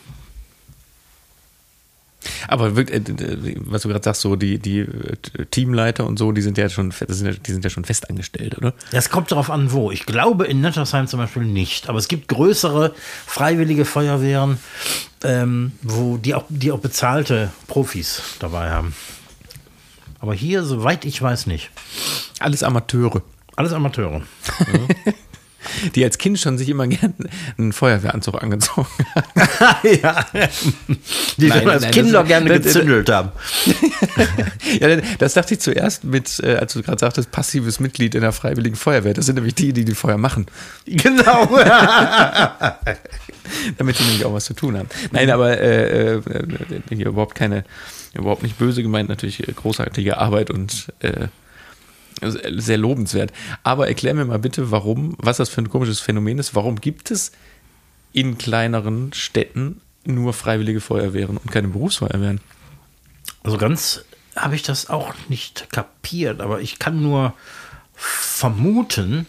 Aber was du gerade sagst, so die Teamleiter und so, die sind ja schon fest angestellt, oder? Das kommt darauf an, wo. Ich glaube in Nettersheim zum Beispiel nicht. Aber es gibt größere freiwillige Feuerwehren, wo die auch bezahlte Profis dabei haben. Aber hier, soweit ich weiß, nicht. Alles Amateure. Alles Amateure. Die als Kind schon sich immer gerne einen Feuerwehranzug angezogen haben. Ja. Die als Kinder gerne gezündelt haben. Ja, das dachte ich zuerst als du gerade sagtest, passives Mitglied in der Freiwilligen Feuerwehr. Das sind nämlich die Feuer machen. Genau. Damit die nämlich auch was zu tun haben. Nein, aber hier überhaupt nicht böse gemeint, natürlich großartige Arbeit und sehr lobenswert. Aber erklär mir mal bitte, was das für ein komisches Phänomen ist. Warum gibt es in kleineren Städten nur freiwillige Feuerwehren und keine Berufsfeuerwehren? Also ganz habe ich das auch nicht kapiert, aber ich kann nur vermuten,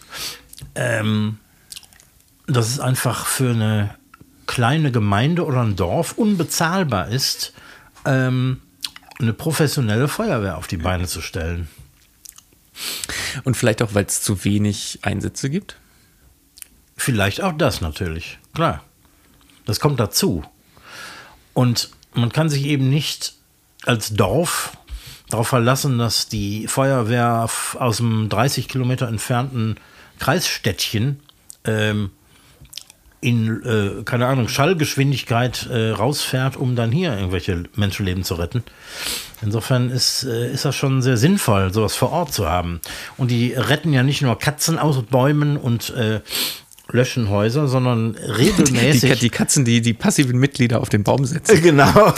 dass es einfach für eine kleine Gemeinde oder ein Dorf unbezahlbar ist, eine professionelle Feuerwehr auf die Beine zu stellen. Und vielleicht auch, weil es zu wenig Einsätze gibt? Vielleicht auch das natürlich, klar. Das kommt dazu. Und man kann sich eben nicht als Dorf darauf verlassen, dass die Feuerwehr aus einem 30 Kilometer entfernten Kreisstädtchen in, keine Ahnung, Schallgeschwindigkeit rausfährt, um dann hier irgendwelche Menschenleben zu retten. Insofern ist das schon sehr sinnvoll, sowas vor Ort zu haben. Und die retten ja nicht nur Katzen aus Bäumen und löschen Häuser, sondern regelmäßig... Die Katzen, die passiven Mitglieder auf den Baum setzen. Genau.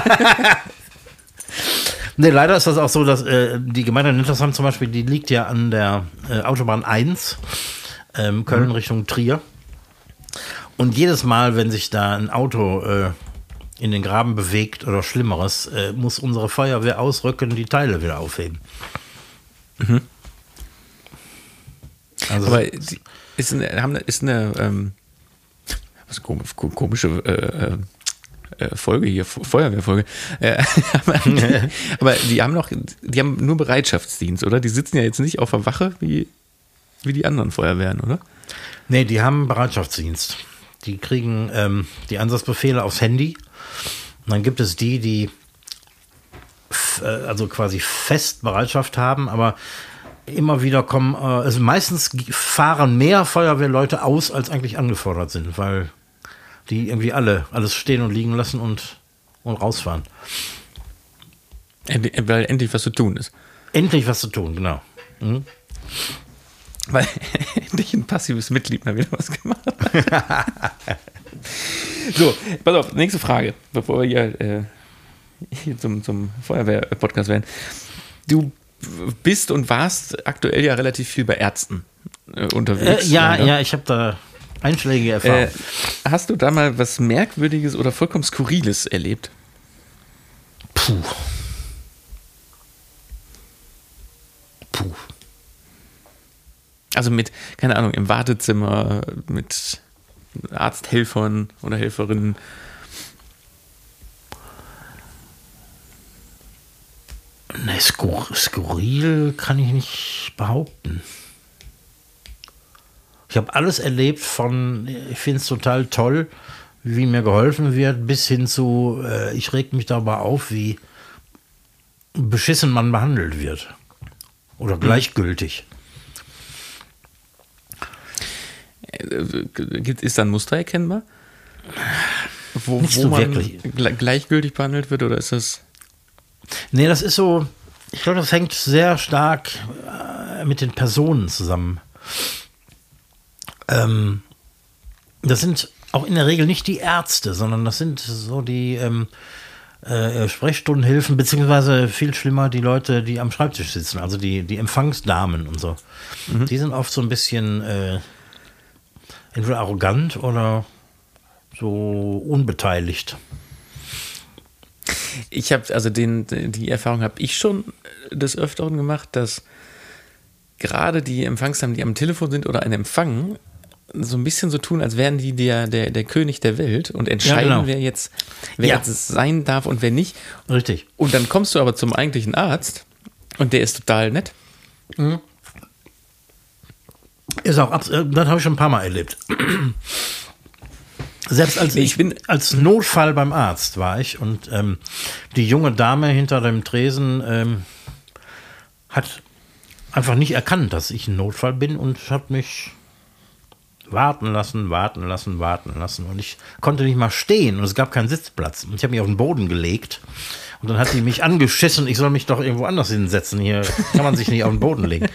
Nee, leider ist das auch so, dass die Gemeinde Nettersheim zum Beispiel, die liegt ja an der Autobahn 1, Köln Richtung Trier. Und jedes Mal, wenn sich da ein Auto in den Graben bewegt oder Schlimmeres, muss unsere Feuerwehr ausrücken und die Teile wieder aufheben. Mhm. Also aber ist eine komische Folge hier, Feuerwehrfolge. Aber die haben nur Bereitschaftsdienst, oder? Die sitzen ja jetzt nicht auf der Wache wie die anderen Feuerwehren, oder? Nee, die haben Bereitschaftsdienst. Die kriegen die Einsatzbefehle aufs Handy. Und dann gibt es die also quasi fest Bereitschaft haben, aber immer wieder kommen, also meistens fahren mehr Feuerwehrleute aus, als eigentlich angefordert sind, weil die irgendwie alles stehen und liegen lassen und rausfahren. Weil endlich was zu tun ist. Endlich was zu tun, genau. Mhm. Weil endlich ein passives Mitglied mal wieder was gemacht hat. So, pass auf, nächste Frage, bevor wir hier zum Feuerwehr-Podcast werden. Du bist und warst aktuell ja relativ viel bei Ärzten unterwegs. Ja, ich habe da einschlägige Erfahrungen. Hast du da mal was Merkwürdiges oder vollkommen Skurriles erlebt? Puh. Also mit, keine Ahnung, im Wartezimmer, mit Arzthelfern oder Helferinnen. Ne, skurril kann ich nicht behaupten. Ich habe alles erlebt ich finde es total toll, wie mir geholfen wird, bis hin zu, ich reg mich dabei auf, wie beschissen man behandelt wird. Oder gleichgültig. Ist da ein Muster erkennbar? Wo so man wirklich gleichgültig behandelt wird, oder ist das... Nee, das ist so, ich glaube, das hängt sehr stark mit den Personen zusammen. Das sind auch in der Regel nicht die Ärzte, sondern das sind so die Sprechstundenhilfen, beziehungsweise viel schlimmer die Leute, die am Schreibtisch sitzen, also die Empfangsdamen und so. Die sind oft so ein bisschen entweder arrogant oder so unbeteiligt. Ich habe, also die Erfahrung habe ich schon des Öfteren gemacht, dass gerade die Empfangsdamen, die am Telefon sind oder einen empfangen, so ein bisschen so tun, als wären die der König der Welt und entscheiden, genau. wer jetzt sein darf und wer nicht. Richtig. Und dann kommst du aber zum eigentlichen Arzt und der ist total nett. Mhm. Ist auch, das habe ich schon ein paar Mal erlebt. Selbst als Notfall beim Arzt war ich und die junge Dame hinter dem Tresen hat einfach nicht erkannt, dass ich ein Notfall bin und hat mich warten lassen. Und ich konnte nicht mal stehen und es gab keinen Sitzplatz. Und ich habe mich auf den Boden gelegt und dann hat sie mich angeschissen, ich soll mich doch irgendwo anders hinsetzen. Hier kann man sich nicht auf den Boden legen.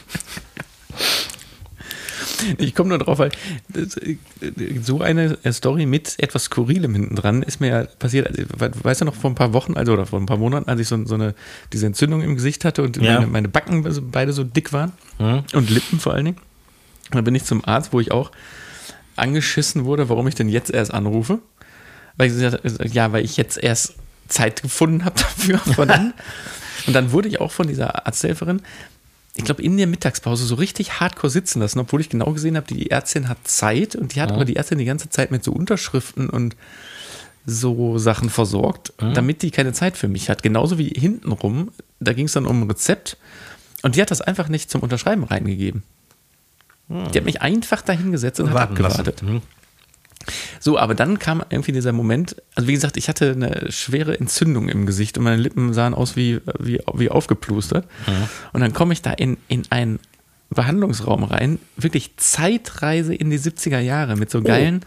Ich komme nur drauf, weil so eine Story mit etwas Skurrilem hinten dran ist mir ja passiert. Also, weißt du noch, vor ein paar Wochen, oder vor ein paar Monaten, als ich diese Entzündung im Gesicht hatte und meine Backen beide so dick waren und Lippen vor allen Dingen. Und dann bin ich zum Arzt, wo ich auch angeschissen wurde, warum ich denn jetzt erst anrufe. Weil ich jetzt erst Zeit gefunden habe dafür. Und dann wurde ich auch von dieser Arzthelferin, ich glaube, in der Mittagspause so richtig hardcore sitzen lassen, obwohl ich genau gesehen habe, die Ärztin hat Zeit und die hat aber die Ärztin die ganze Zeit mit so Unterschriften und so Sachen versorgt, damit die keine Zeit für mich hat. Genauso wie hintenrum, da ging es dann um ein Rezept und die hat das einfach nicht zum Unterschreiben reingegeben. Die hat mich einfach dahingesetzt und hat abgewartet. So, aber dann kam irgendwie dieser Moment, also wie gesagt, ich hatte eine schwere Entzündung im Gesicht und meine Lippen sahen aus wie aufgeplustert. Und dann komme ich da in einen Behandlungsraum rein, wirklich Zeitreise in die 70er Jahre mit so geilen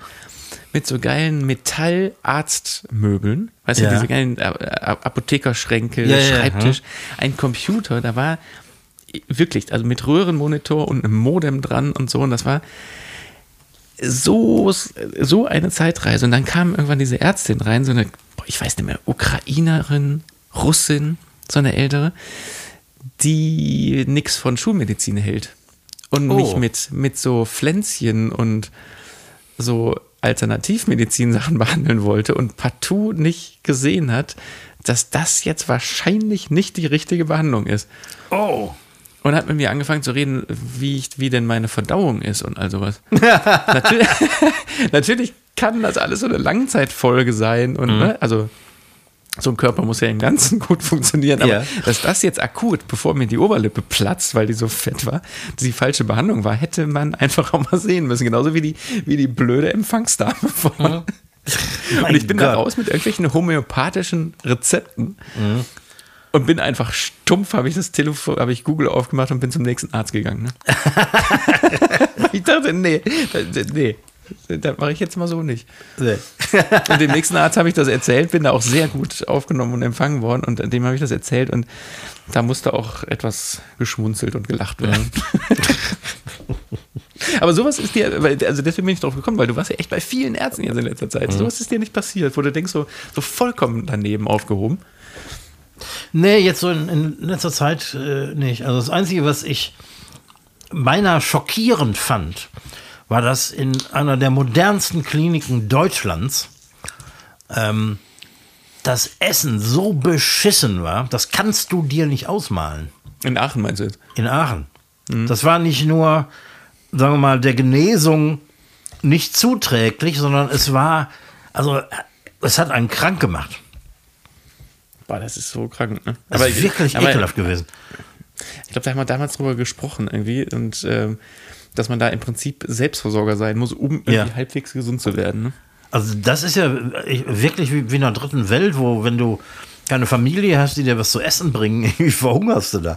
Metallarztmöbeln, weißt du, diese geilen Apothekerschränke, Schreibtisch, ein Computer, da war wirklich, also mit Röhrenmonitor und einem Modem dran und so, und das war so eine Zeitreise. Und dann kam irgendwann diese Ärztin rein, so eine, ich weiß nicht mehr, Ukrainerin, Russin, so eine ältere, die nichts von Schulmedizin hält und mich mit so Pflänzchen und so Alternativmedizin-Sachen behandeln wollte und partout nicht gesehen hat, dass das jetzt wahrscheinlich nicht die richtige Behandlung ist. Und hat mit mir angefangen zu reden, wie denn meine Verdauung ist und all sowas. Natürlich kann das alles so eine Langzeitfolge sein. Und ne, also so ein Körper muss ja im Ganzen gut funktionieren. Aber dass das jetzt akut, bevor mir die Oberlippe platzt, weil die so fett war, die falsche Behandlung war, hätte man einfach auch mal sehen müssen. Genauso wie die blöde Empfangsdame vorne. Und ich bin da raus mit irgendwelchen homöopathischen Rezepten. Und bin einfach stumpf, habe ich Google aufgemacht und bin zum nächsten Arzt gegangen. Ne? Ich dachte, nee, das mache ich jetzt mal so nicht. Und dem nächsten Arzt habe ich das erzählt, bin da auch sehr gut aufgenommen und empfangen worden und dem habe ich das erzählt und da musste auch etwas geschmunzelt und gelacht werden. Aber sowas ist dir, also deswegen bin ich drauf gekommen, weil du warst ja echt bei vielen Ärzten jetzt in letzter Zeit. Sowas ist dir nicht passiert, wo du denkst, so vollkommen daneben aufgehoben. Nee, jetzt so in letzter Zeit nicht. Also das Einzige, was ich beinahe schockierend fand, war, dass in einer der modernsten Kliniken Deutschlands das Essen so beschissen war, das kannst du dir nicht ausmalen. In Aachen meinst du jetzt? In Aachen. Das war nicht nur, sagen wir mal, der Genesung nicht zuträglich, sondern es hat einen krank gemacht. Boah, das ist so krank, ne? Das ist wirklich ekelhaft gewesen. Ich glaube, da haben wir damals drüber gesprochen irgendwie und dass man da im Prinzip Selbstversorger sein muss, um irgendwie halbwegs gesund zu werden. Ne? Also das ist ja wirklich wie in einer dritten Welt, wo wenn du keine Familie hast, die dir was zu essen bringen, irgendwie verhungerst du da.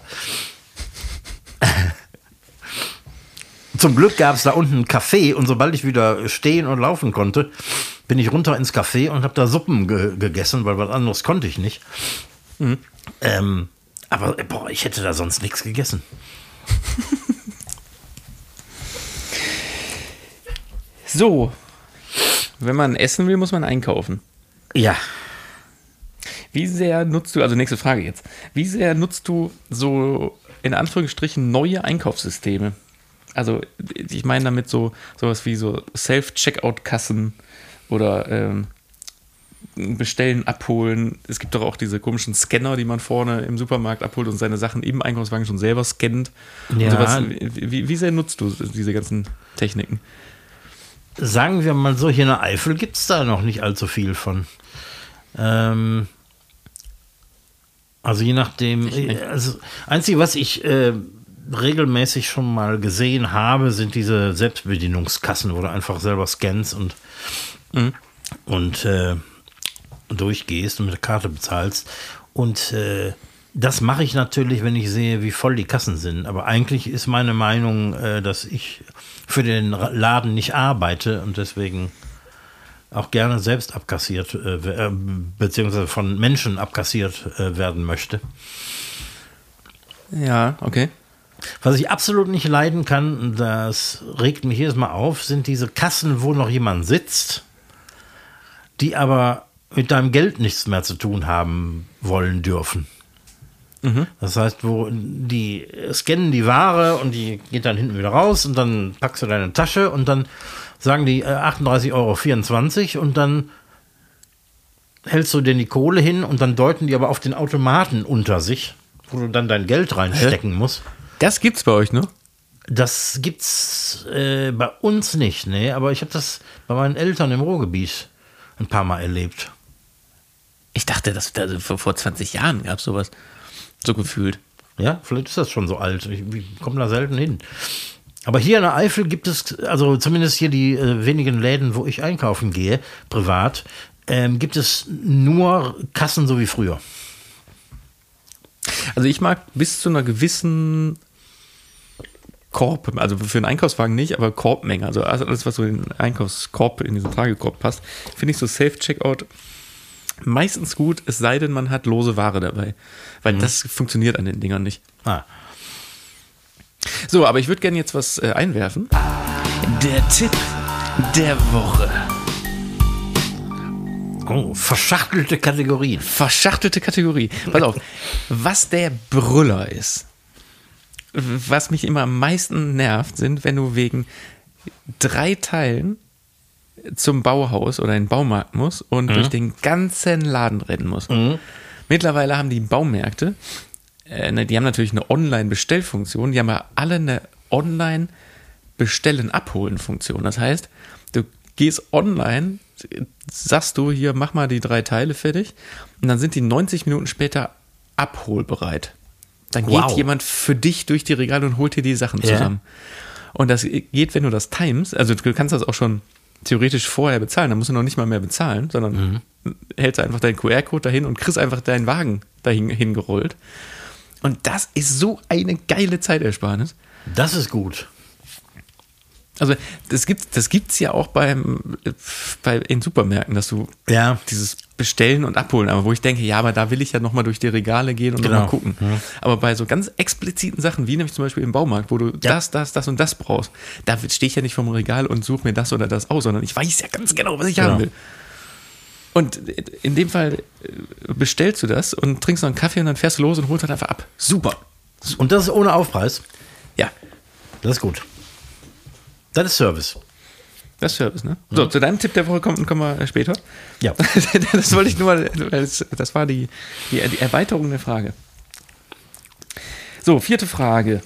Zum Glück gab es da unten ein Café und sobald ich wieder stehen und laufen konnte, bin ich runter ins Café und habe da Suppen gegessen, weil was anderes konnte ich nicht. Aber ich hätte da sonst nichts gegessen. So, wenn man essen will, muss man einkaufen. Ja. Wie sehr nutzt du, also nächste Frage jetzt, wie sehr nutzt du so in Anführungsstrichen neue Einkaufssysteme? Also ich meine damit sowas wie so Self-Checkout-Kassen oder bestellen, abholen. Es gibt doch auch diese komischen Scanner, die man vorne im Supermarkt abholt und seine Sachen im Einkaufswagen schon selber scannt. Ja. Sowas. Wie sehr nutzt du diese ganzen Techniken? Sagen wir mal so, hier in der Eifel gibt es da noch nicht allzu viel von. Also je nachdem, also Einzige, was ich regelmäßig schon mal gesehen habe, sind diese Selbstbedienungskassen, wo du einfach selber scannst und durchgehst und mit der Karte bezahlst. Und das mache ich natürlich, wenn ich sehe, wie voll die Kassen sind. Aber eigentlich ist meine Meinung, dass ich für den Laden nicht arbeite und deswegen auch gerne selbst abkassiert, beziehungsweise von Menschen abkassiert werden möchte. Ja, okay. Was ich absolut nicht leiden kann, das regt mich jedes Mal auf, sind diese Kassen, wo noch jemand sitzt, die aber mit deinem Geld nichts mehr zu tun haben wollen dürfen. Das heißt, wo die scannen die Ware und die geht dann hinten wieder raus und dann packst du deine Tasche und dann sagen die 38,24 € und dann hältst du denn die Kohle hin und dann deuten die aber auf den Automaten unter sich, wo du dann dein Geld reinstecken musst. Das gibt's bei euch, ne? Das gibt's bei uns nicht, ne? Aber ich habe das bei meinen Eltern im Ruhrgebiet ein paar Mal erlebt. Ich dachte, vor 20 Jahren gab es sowas. So gefühlt. Ja, vielleicht ist das schon so alt. Ich komme da selten hin. Aber hier in der Eifel gibt es, also zumindest hier die wenigen Läden, wo ich einkaufen gehe, privat, gibt es nur Kassen so wie früher. Also ich mag bis zu einer gewissen Korb, also für einen Einkaufswagen nicht, aber Korbmenge, also alles, was so in den Einkaufskorb, in diesen Tragekorb passt, finde ich so Self-Checkout meistens gut, es sei denn, man hat lose Ware dabei. Weil das funktioniert an den Dingern nicht. So, aber ich würde gerne jetzt was einwerfen. Der Tipp der Woche. Oh, verschachtelte Kategorien. Verschachtelte Kategorie. Pass auf, was der Brüller ist, was mich immer am meisten nervt, sind, wenn du wegen 3 Teilen zum Bauhaus oder in den Baumarkt muss und durch den ganzen Laden rennen muss. Mittlerweile haben die Baumärkte, die haben natürlich eine Online-Bestellfunktion, die haben ja alle eine Online-Bestellen-Abholen-Funktion. Das heißt, du gehst online, sagst du hier, mach mal die 3 Teile fertig und dann sind die 90 Minuten später abholbereit. Dann geht jemand für dich durch die Regale und holt dir die Sachen zusammen. Und das geht, wenn du das timest, also du kannst das auch schon theoretisch vorher bezahlen, dann musst du noch nicht mal mehr bezahlen, sondern hältst einfach deinen QR-Code dahin und kriegst einfach deinen Wagen dahin hingerollt. Und das ist so eine geile Zeitersparnis. Das ist gut. Also das gibt's ja auch in Supermärkten, dass du dieses Bestellen und Abholen, aber wo ich denke, ja, aber da will ich ja nochmal durch die Regale gehen und nochmal gucken. Aber bei so ganz expliziten Sachen, wie nämlich zum Beispiel im Baumarkt, wo du das und das brauchst, da stehe ich ja nicht vom Regal und suche mir das oder das aus, sondern ich weiß ja ganz genau, was ich haben will. Und in dem Fall bestellst du das und trinkst noch einen Kaffee und dann fährst du los und holst halt einfach ab. Super. Und das ist ohne Aufpreis? Ja. Das ist gut. Das ist Service. Das ist Service, ne? So, zu deinem Tipp der Woche kommen wir später. Ja. Das wollte ich nur, weil das war die Erweiterung der Frage. So, 4. Frage.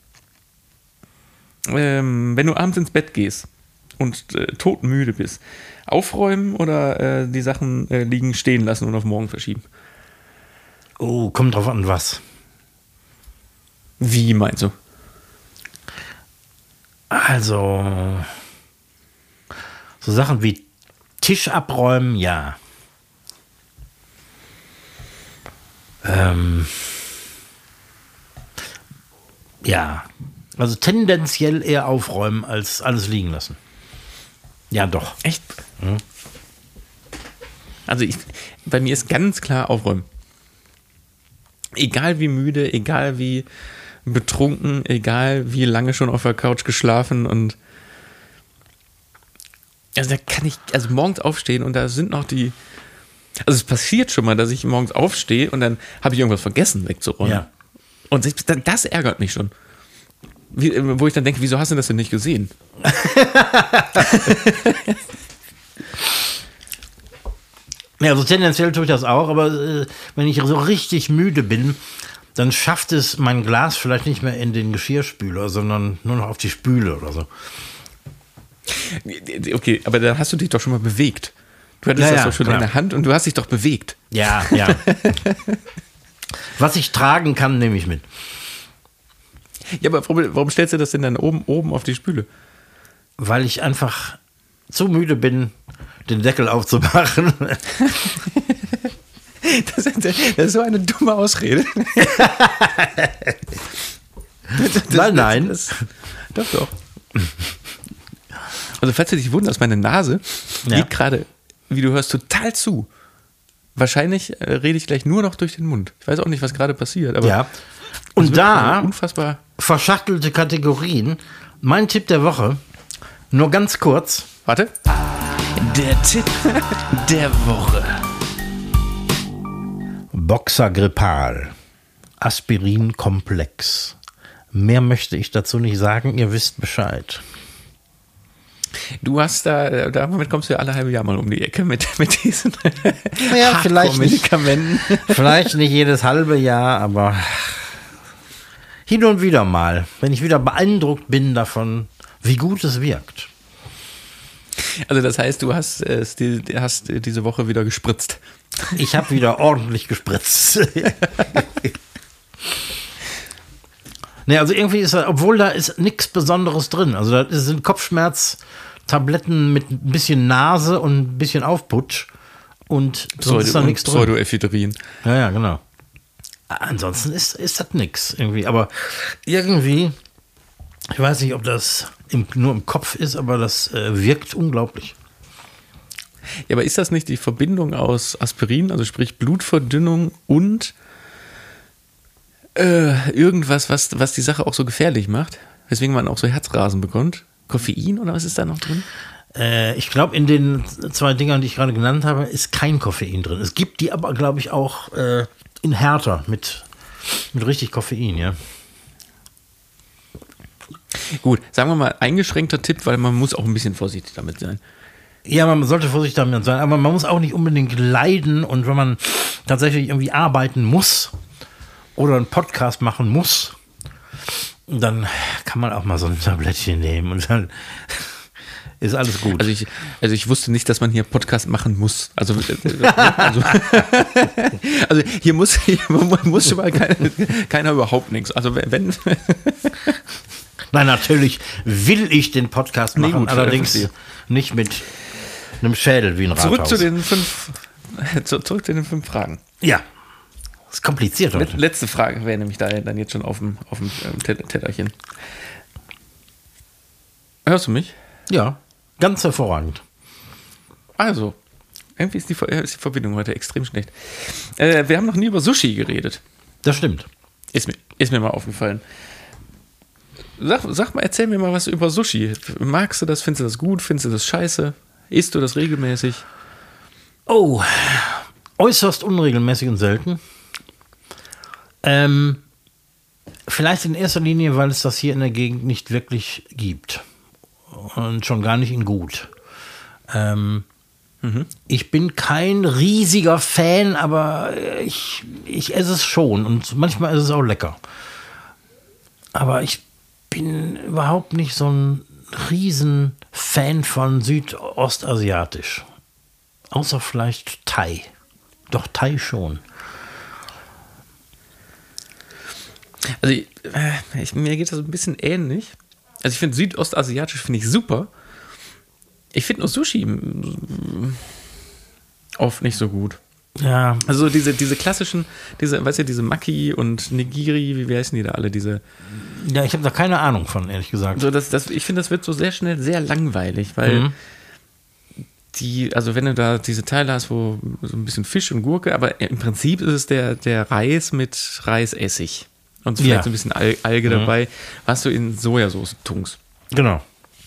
Wenn du abends ins Bett gehst und todmüde bist, aufräumen oder die Sachen liegen stehen lassen und auf morgen verschieben? Oh, kommt drauf an, was. Wie meinst du? Also, so Sachen wie Tisch abräumen, ja. Ja. Also tendenziell eher aufräumen als alles liegen lassen. Ja, doch. Echt? Also bei mir ist ganz klar aufräumen. Egal wie müde, egal wie betrunken, egal wie lange schon auf der Couch geschlafen und also da kann ich also morgens aufstehen und da sind noch die, also es passiert schon mal, dass ich morgens aufstehe und dann habe ich irgendwas vergessen wegzuräumen. Ja. Und das ärgert mich schon. Wo ich dann denke, wieso hast du das denn nicht gesehen? Ja, also tendenziell tue ich das auch, aber wenn ich so richtig müde bin, dann schafft es mein Glas vielleicht nicht mehr in den Geschirrspüler, sondern nur noch auf die Spüle oder so. Okay, aber dann hast du dich doch schon mal bewegt. Du hattest das doch schon in der Hand und du hast dich doch bewegt. Ja, ja. Was ich tragen kann, nehme ich mit. Ja, aber warum stellst du das denn dann oben auf die Spüle? Weil ich einfach zu müde bin, den Deckel aufzumachen. Das ist so eine dumme Ausrede. Nein. Doch. Also falls du dich wunderst, meine Nase liegt gerade, wie du hörst, total zu. Wahrscheinlich rede ich gleich nur noch durch den Mund. Ich weiß auch nicht, was gerade passiert. Aber ja. Und da unfassbar verschachtelte Kategorien. Mein Tipp der Woche, nur ganz kurz. Warte. Der Tipp der Woche. Boxagrippal. Aspirinkomplex. Mehr möchte ich dazu nicht sagen, ihr wisst Bescheid. Du hast damit kommst du ja alle halbe Jahr mal um die Ecke mit diesen vielleicht Medikamenten. Vielleicht nicht jedes halbe Jahr, aber hin und wieder mal, wenn ich wieder beeindruckt bin davon, wie gut es wirkt. Also das heißt, du hast diese Woche wieder gespritzt. Ich habe wieder ordentlich gespritzt. Ne, also irgendwie ist da, obwohl da ist nichts Besonderes drin. Also da sind Kopfschmerztabletten mit ein bisschen Nase und ein bisschen Aufputsch und sonst ist da nichts drin. Pseudoephedrin. Ja, genau. Ansonsten ist das nix irgendwie. Aber irgendwie, ich weiß nicht, ob das nur im Kopf ist, aber das wirkt unglaublich. Ja, aber ist das nicht die Verbindung aus Aspirin, also sprich Blutverdünnung und irgendwas, was die Sache auch so gefährlich macht, weswegen man auch so Herzrasen bekommt? Koffein oder was ist da noch drin? Ich glaube, in den 2 Dingern, die ich gerade genannt habe, ist kein Koffein drin. Es gibt die aber, glaube ich, auch in härter mit richtig Koffein, ja. Gut, sagen wir mal eingeschränkter Tipp, weil man muss auch ein bisschen vorsichtig damit sein. Ja, man sollte vorsichtig damit sein, aber man muss auch nicht unbedingt leiden und wenn man tatsächlich irgendwie arbeiten muss oder einen Podcast machen muss, dann kann man auch mal so ein Tablettchen nehmen und dann ist alles gut. Also ich wusste nicht, dass man hier Podcast machen muss. Also hier muss schon mal keiner überhaupt nichts. Also wenn Nein, natürlich will ich den Podcast machen, gut, allerdings nicht mit einem Schädel wie ein Rathaus. Zurück zu den 5 Fragen. Ja, das ist kompliziert heute. Letzte Frage wäre nämlich da dann jetzt schon auf dem Tellerchen. Hörst du mich? Ja, ganz hervorragend. Also, irgendwie ist die Verbindung heute extrem schlecht. Wir haben noch nie über Sushi geredet. Das stimmt. Ist mir mal aufgefallen. Sag mal, erzähl mir mal was über Sushi. Magst du das? Findest du das gut? Findest du das scheiße? Isst du das regelmäßig? Oh, äußerst unregelmäßig und selten. Vielleicht in erster Linie, weil es das hier in der Gegend nicht wirklich gibt. Und schon gar nicht in gut. Ich bin kein riesiger Fan, aber ich esse es schon. Und manchmal ist es auch lecker. Aber ich bin überhaupt nicht so ein riesen Fan von südostasiatisch. Außer vielleicht Thai. Doch, Thai schon. Also mir geht das ein bisschen ähnlich. Also ich finde südostasiatisch finde ich super. Ich finde nur Sushi oft nicht so gut. Ja. Also diese klassischen, diese Maki und Nigiri, wie heißen die da alle, diese... Ja, ich habe da keine Ahnung von, ehrlich gesagt. So, ich finde, das wird so sehr schnell sehr langweilig, weil also wenn du da diese Teile hast, wo so ein bisschen Fisch und Gurke, aber im Prinzip ist es der Reis mit Reisessig und vielleicht so ein bisschen Alge dabei, was du in Sojasauce tunkst. Genau.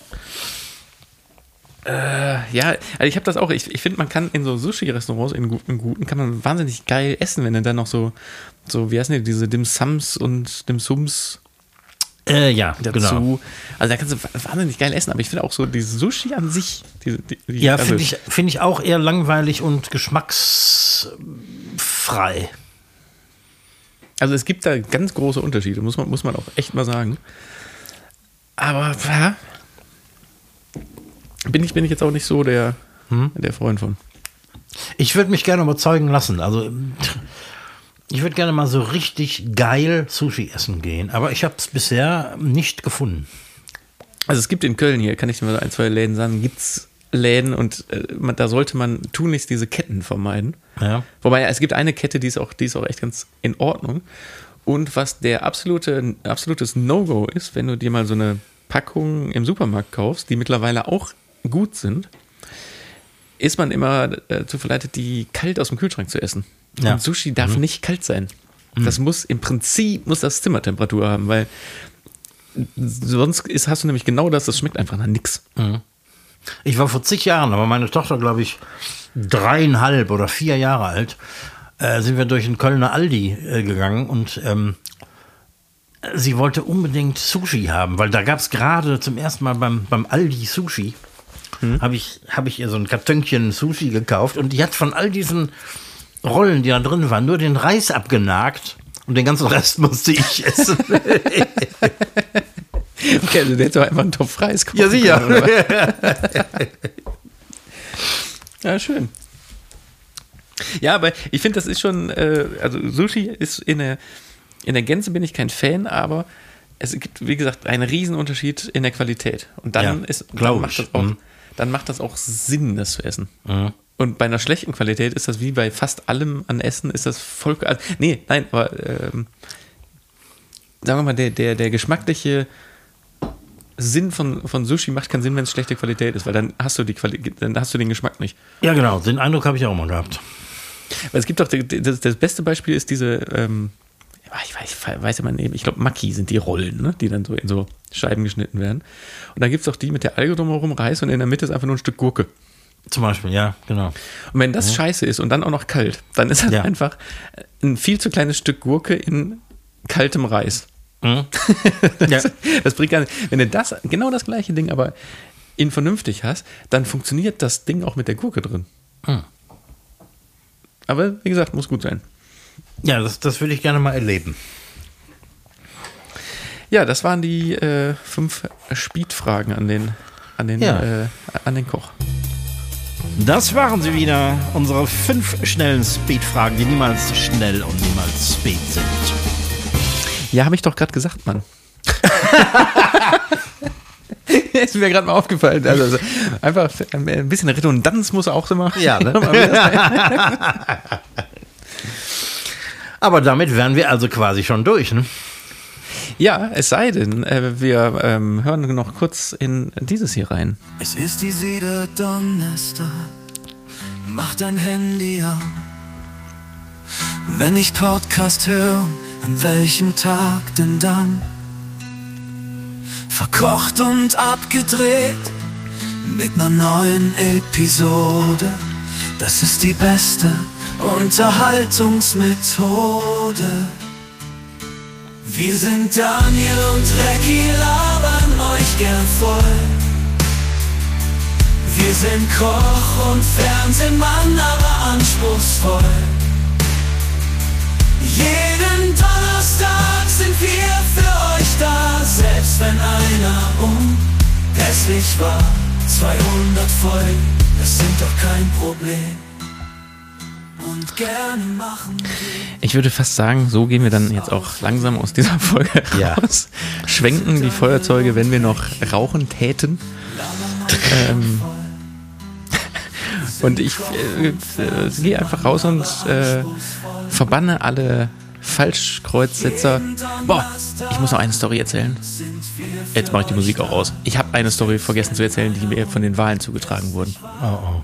Ja, also ich habe das auch, ich finde, man kann in so Sushi-Restaurants, in guten, kann man wahnsinnig geil essen, wenn du dann noch so wie heißen die, diese Dim Sums und Dim Sums Ja, dazu. genau. Also da kannst du wahnsinnig geil essen, aber ich finde auch so die Sushi an sich, ja, finde ich auch eher langweilig und geschmacksfrei. Also es gibt da ganz große Unterschiede, muss man auch echt mal sagen. Aber ja, bin ich jetzt auch nicht so der Freund von. Ich würde mich gerne überzeugen lassen. Also ich würde gerne mal so richtig geil Sushi essen gehen, aber ich habe es bisher nicht gefunden. Also es gibt in Köln hier, kann ich dir mal 1, 2 Läden sagen, gibt's Läden und da sollte man tunlichst diese Ketten vermeiden. Ja. Wobei es gibt eine Kette, die ist auch echt ganz in Ordnung. Und was der absolutes No-Go ist, wenn du dir mal so eine Packung im Supermarkt kaufst, die mittlerweile auch gut sind, ist man immer dazu verleitet, die kalt aus dem Kühlschrank zu essen. Ja. Und Sushi darf nicht kalt sein. Das muss im Prinzip das Zimmertemperatur haben, weil sonst hast du nämlich genau das schmeckt einfach nach nix. Ich war vor zig Jahren, aber meine Tochter, glaube ich, 3,5 oder 4 Jahre alt, sind wir durch den Kölner Aldi gegangen und sie wollte unbedingt Sushi haben, weil da gab es gerade zum ersten Mal beim Aldi Sushi, habe ich ihr so ein Kartönchen Sushi gekauft und die hat von all diesen Rollen, die da drin waren, nur den Reis abgenagt und den ganzen Rest musste ich essen. Okay, also der hätte doch einfach einen Topf Reis kochen Ja, sicher. können, oder? Ja, schön. Ja, aber ich finde, das ist schon, also Sushi ist in der Gänze bin ich kein Fan, aber es gibt, wie gesagt, einen Riesenunterschied in der Qualität. Und dann macht das auch Sinn, das zu essen. Mhm. Und bei einer schlechten Qualität ist das wie bei fast allem an Essen, ist das voll. Also, aber sagen wir mal, der geschmackliche Sinn von Sushi macht keinen Sinn, wenn es schlechte Qualität ist, weil dann hast du den Geschmack nicht. Ja, genau, den Eindruck habe ich auch mal gehabt. Weil es gibt doch, das beste Beispiel ist diese, ich weiß immer nicht, ich glaube Maki sind die Rollen, ne? Die dann so in so Scheiben geschnitten werden. Und dann gibt es auch die mit der Alge drumherum, Reis und in der Mitte ist einfach nur ein Stück Gurke. Zum Beispiel, ja, genau. Und wenn das scheiße ist und dann auch noch kalt, dann ist das einfach ein viel zu kleines Stück Gurke in kaltem Reis. Mhm. Das bringt gar nicht. Wenn du genau das gleiche Ding aber in vernünftig hast, dann funktioniert das Ding auch mit der Gurke drin. Mhm. Aber wie gesagt, muss gut sein. Ja, das würde ich gerne mal erleben. Ja, das waren die 5 Speed-Fragen an den Koch. Das waren sie wieder, unsere 5 schnellen Speed-Fragen, die niemals schnell und niemals speed sind. Ja, habe ich doch gerade gesagt, Mann. Ist mir gerade mal aufgefallen. Also einfach ein bisschen Redundanz muss auch so machen. Ja, ne? Aber damit wären wir also quasi schon durch, ne? Ja, es sei denn, wir hören noch kurz in dieses hier rein. Es ist dieser Donnerstag, mach dein Handy an. Wenn ich Podcast höre, an welchem Tag denn dann? Verkocht und abgedreht mit einer neuen Episode. Das ist die beste Unterhaltungsmethode. Wir sind Daniel und Recki, labern euch gern voll. Wir sind Koch und Fernsehmann, aber anspruchsvoll. Jeden Donnerstag sind wir für euch da, selbst wenn einer unpässlich war. 200 Folgen, das sind doch kein Problem. Und gerne machen wir. Ich würde fast sagen, so gehen wir dann jetzt auch langsam aus dieser Folge raus. Schwenken die Feuerzeuge, wenn wir noch rauchen täten. Und ich gehe einfach raus und verbanne alle Falschkreuzsetzer. Boah, ich muss noch eine Story erzählen. Jetzt mache ich die Musik auch aus. Ich habe eine Story vergessen zu erzählen, die mir von den Wahlen zugetragen wurden. Oh.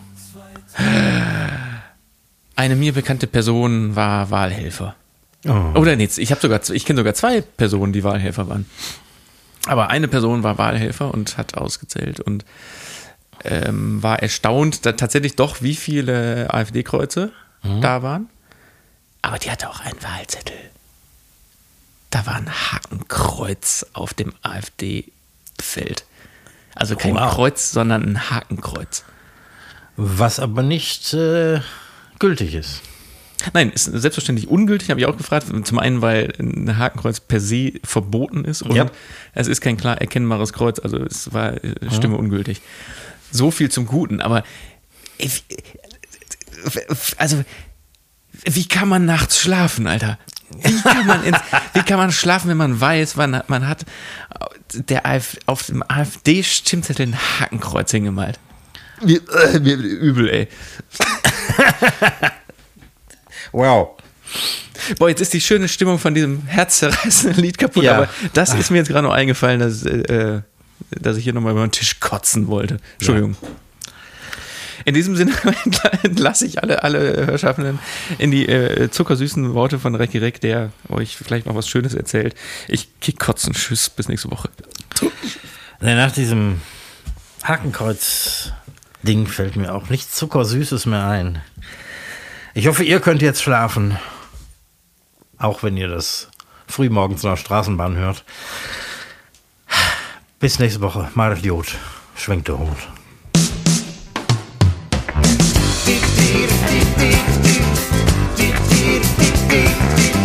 Eine mir bekannte Person war Wahlhelfer. Oh. Oder nee, ich kenne sogar 2 Personen, die Wahlhelfer waren. Aber eine Person war Wahlhelfer und hat ausgezählt und war erstaunt, tatsächlich doch, wie viele AfD-Kreuze da waren. Aber die hatte auch einen Wahlzettel. Da war ein Hakenkreuz auf dem AfD-Feld. Also kein Kreuz, sondern ein Hakenkreuz. Was aber nicht gültig ist. Nein, ist selbstverständlich ungültig, habe ich auch gefragt. Zum einen, weil ein Hakenkreuz per se verboten ist und es ist kein klar erkennbares Kreuz, also es war Stimme ungültig. So viel zum Guten, aber also wie kann man nachts schlafen, Alter? Wie kann man schlafen, wenn man weiß, man hat auf dem AfD-Stimmzettel ein Hakenkreuz hingemalt? Mir übel, ey. Wow. Boah, jetzt ist die schöne Stimmung von diesem herzzerreißenden Lied kaputt, aber das ist mir jetzt gerade noch eingefallen, dass ich hier nochmal über den Tisch kotzen wollte. Entschuldigung. Ja. In diesem Sinne entlasse ich alle Hörschaffenden in die zuckersüßen Worte von Recki Reck, der euch vielleicht noch was Schönes erzählt. Ich gehe kotzen. Tschüss, bis nächste Woche. Nach diesem Hakenkreuz-Ding fällt mir auch nichts Zuckersüßes mehr ein. Ich hoffe, ihr könnt jetzt schlafen. Auch wenn ihr das frühmorgens nach Straßenbahn hört. Bis nächste Woche. Macht Idiot. Schwenkt der Hut. Deep, deep, deep, deep, deep, deep, deep, deep, deep.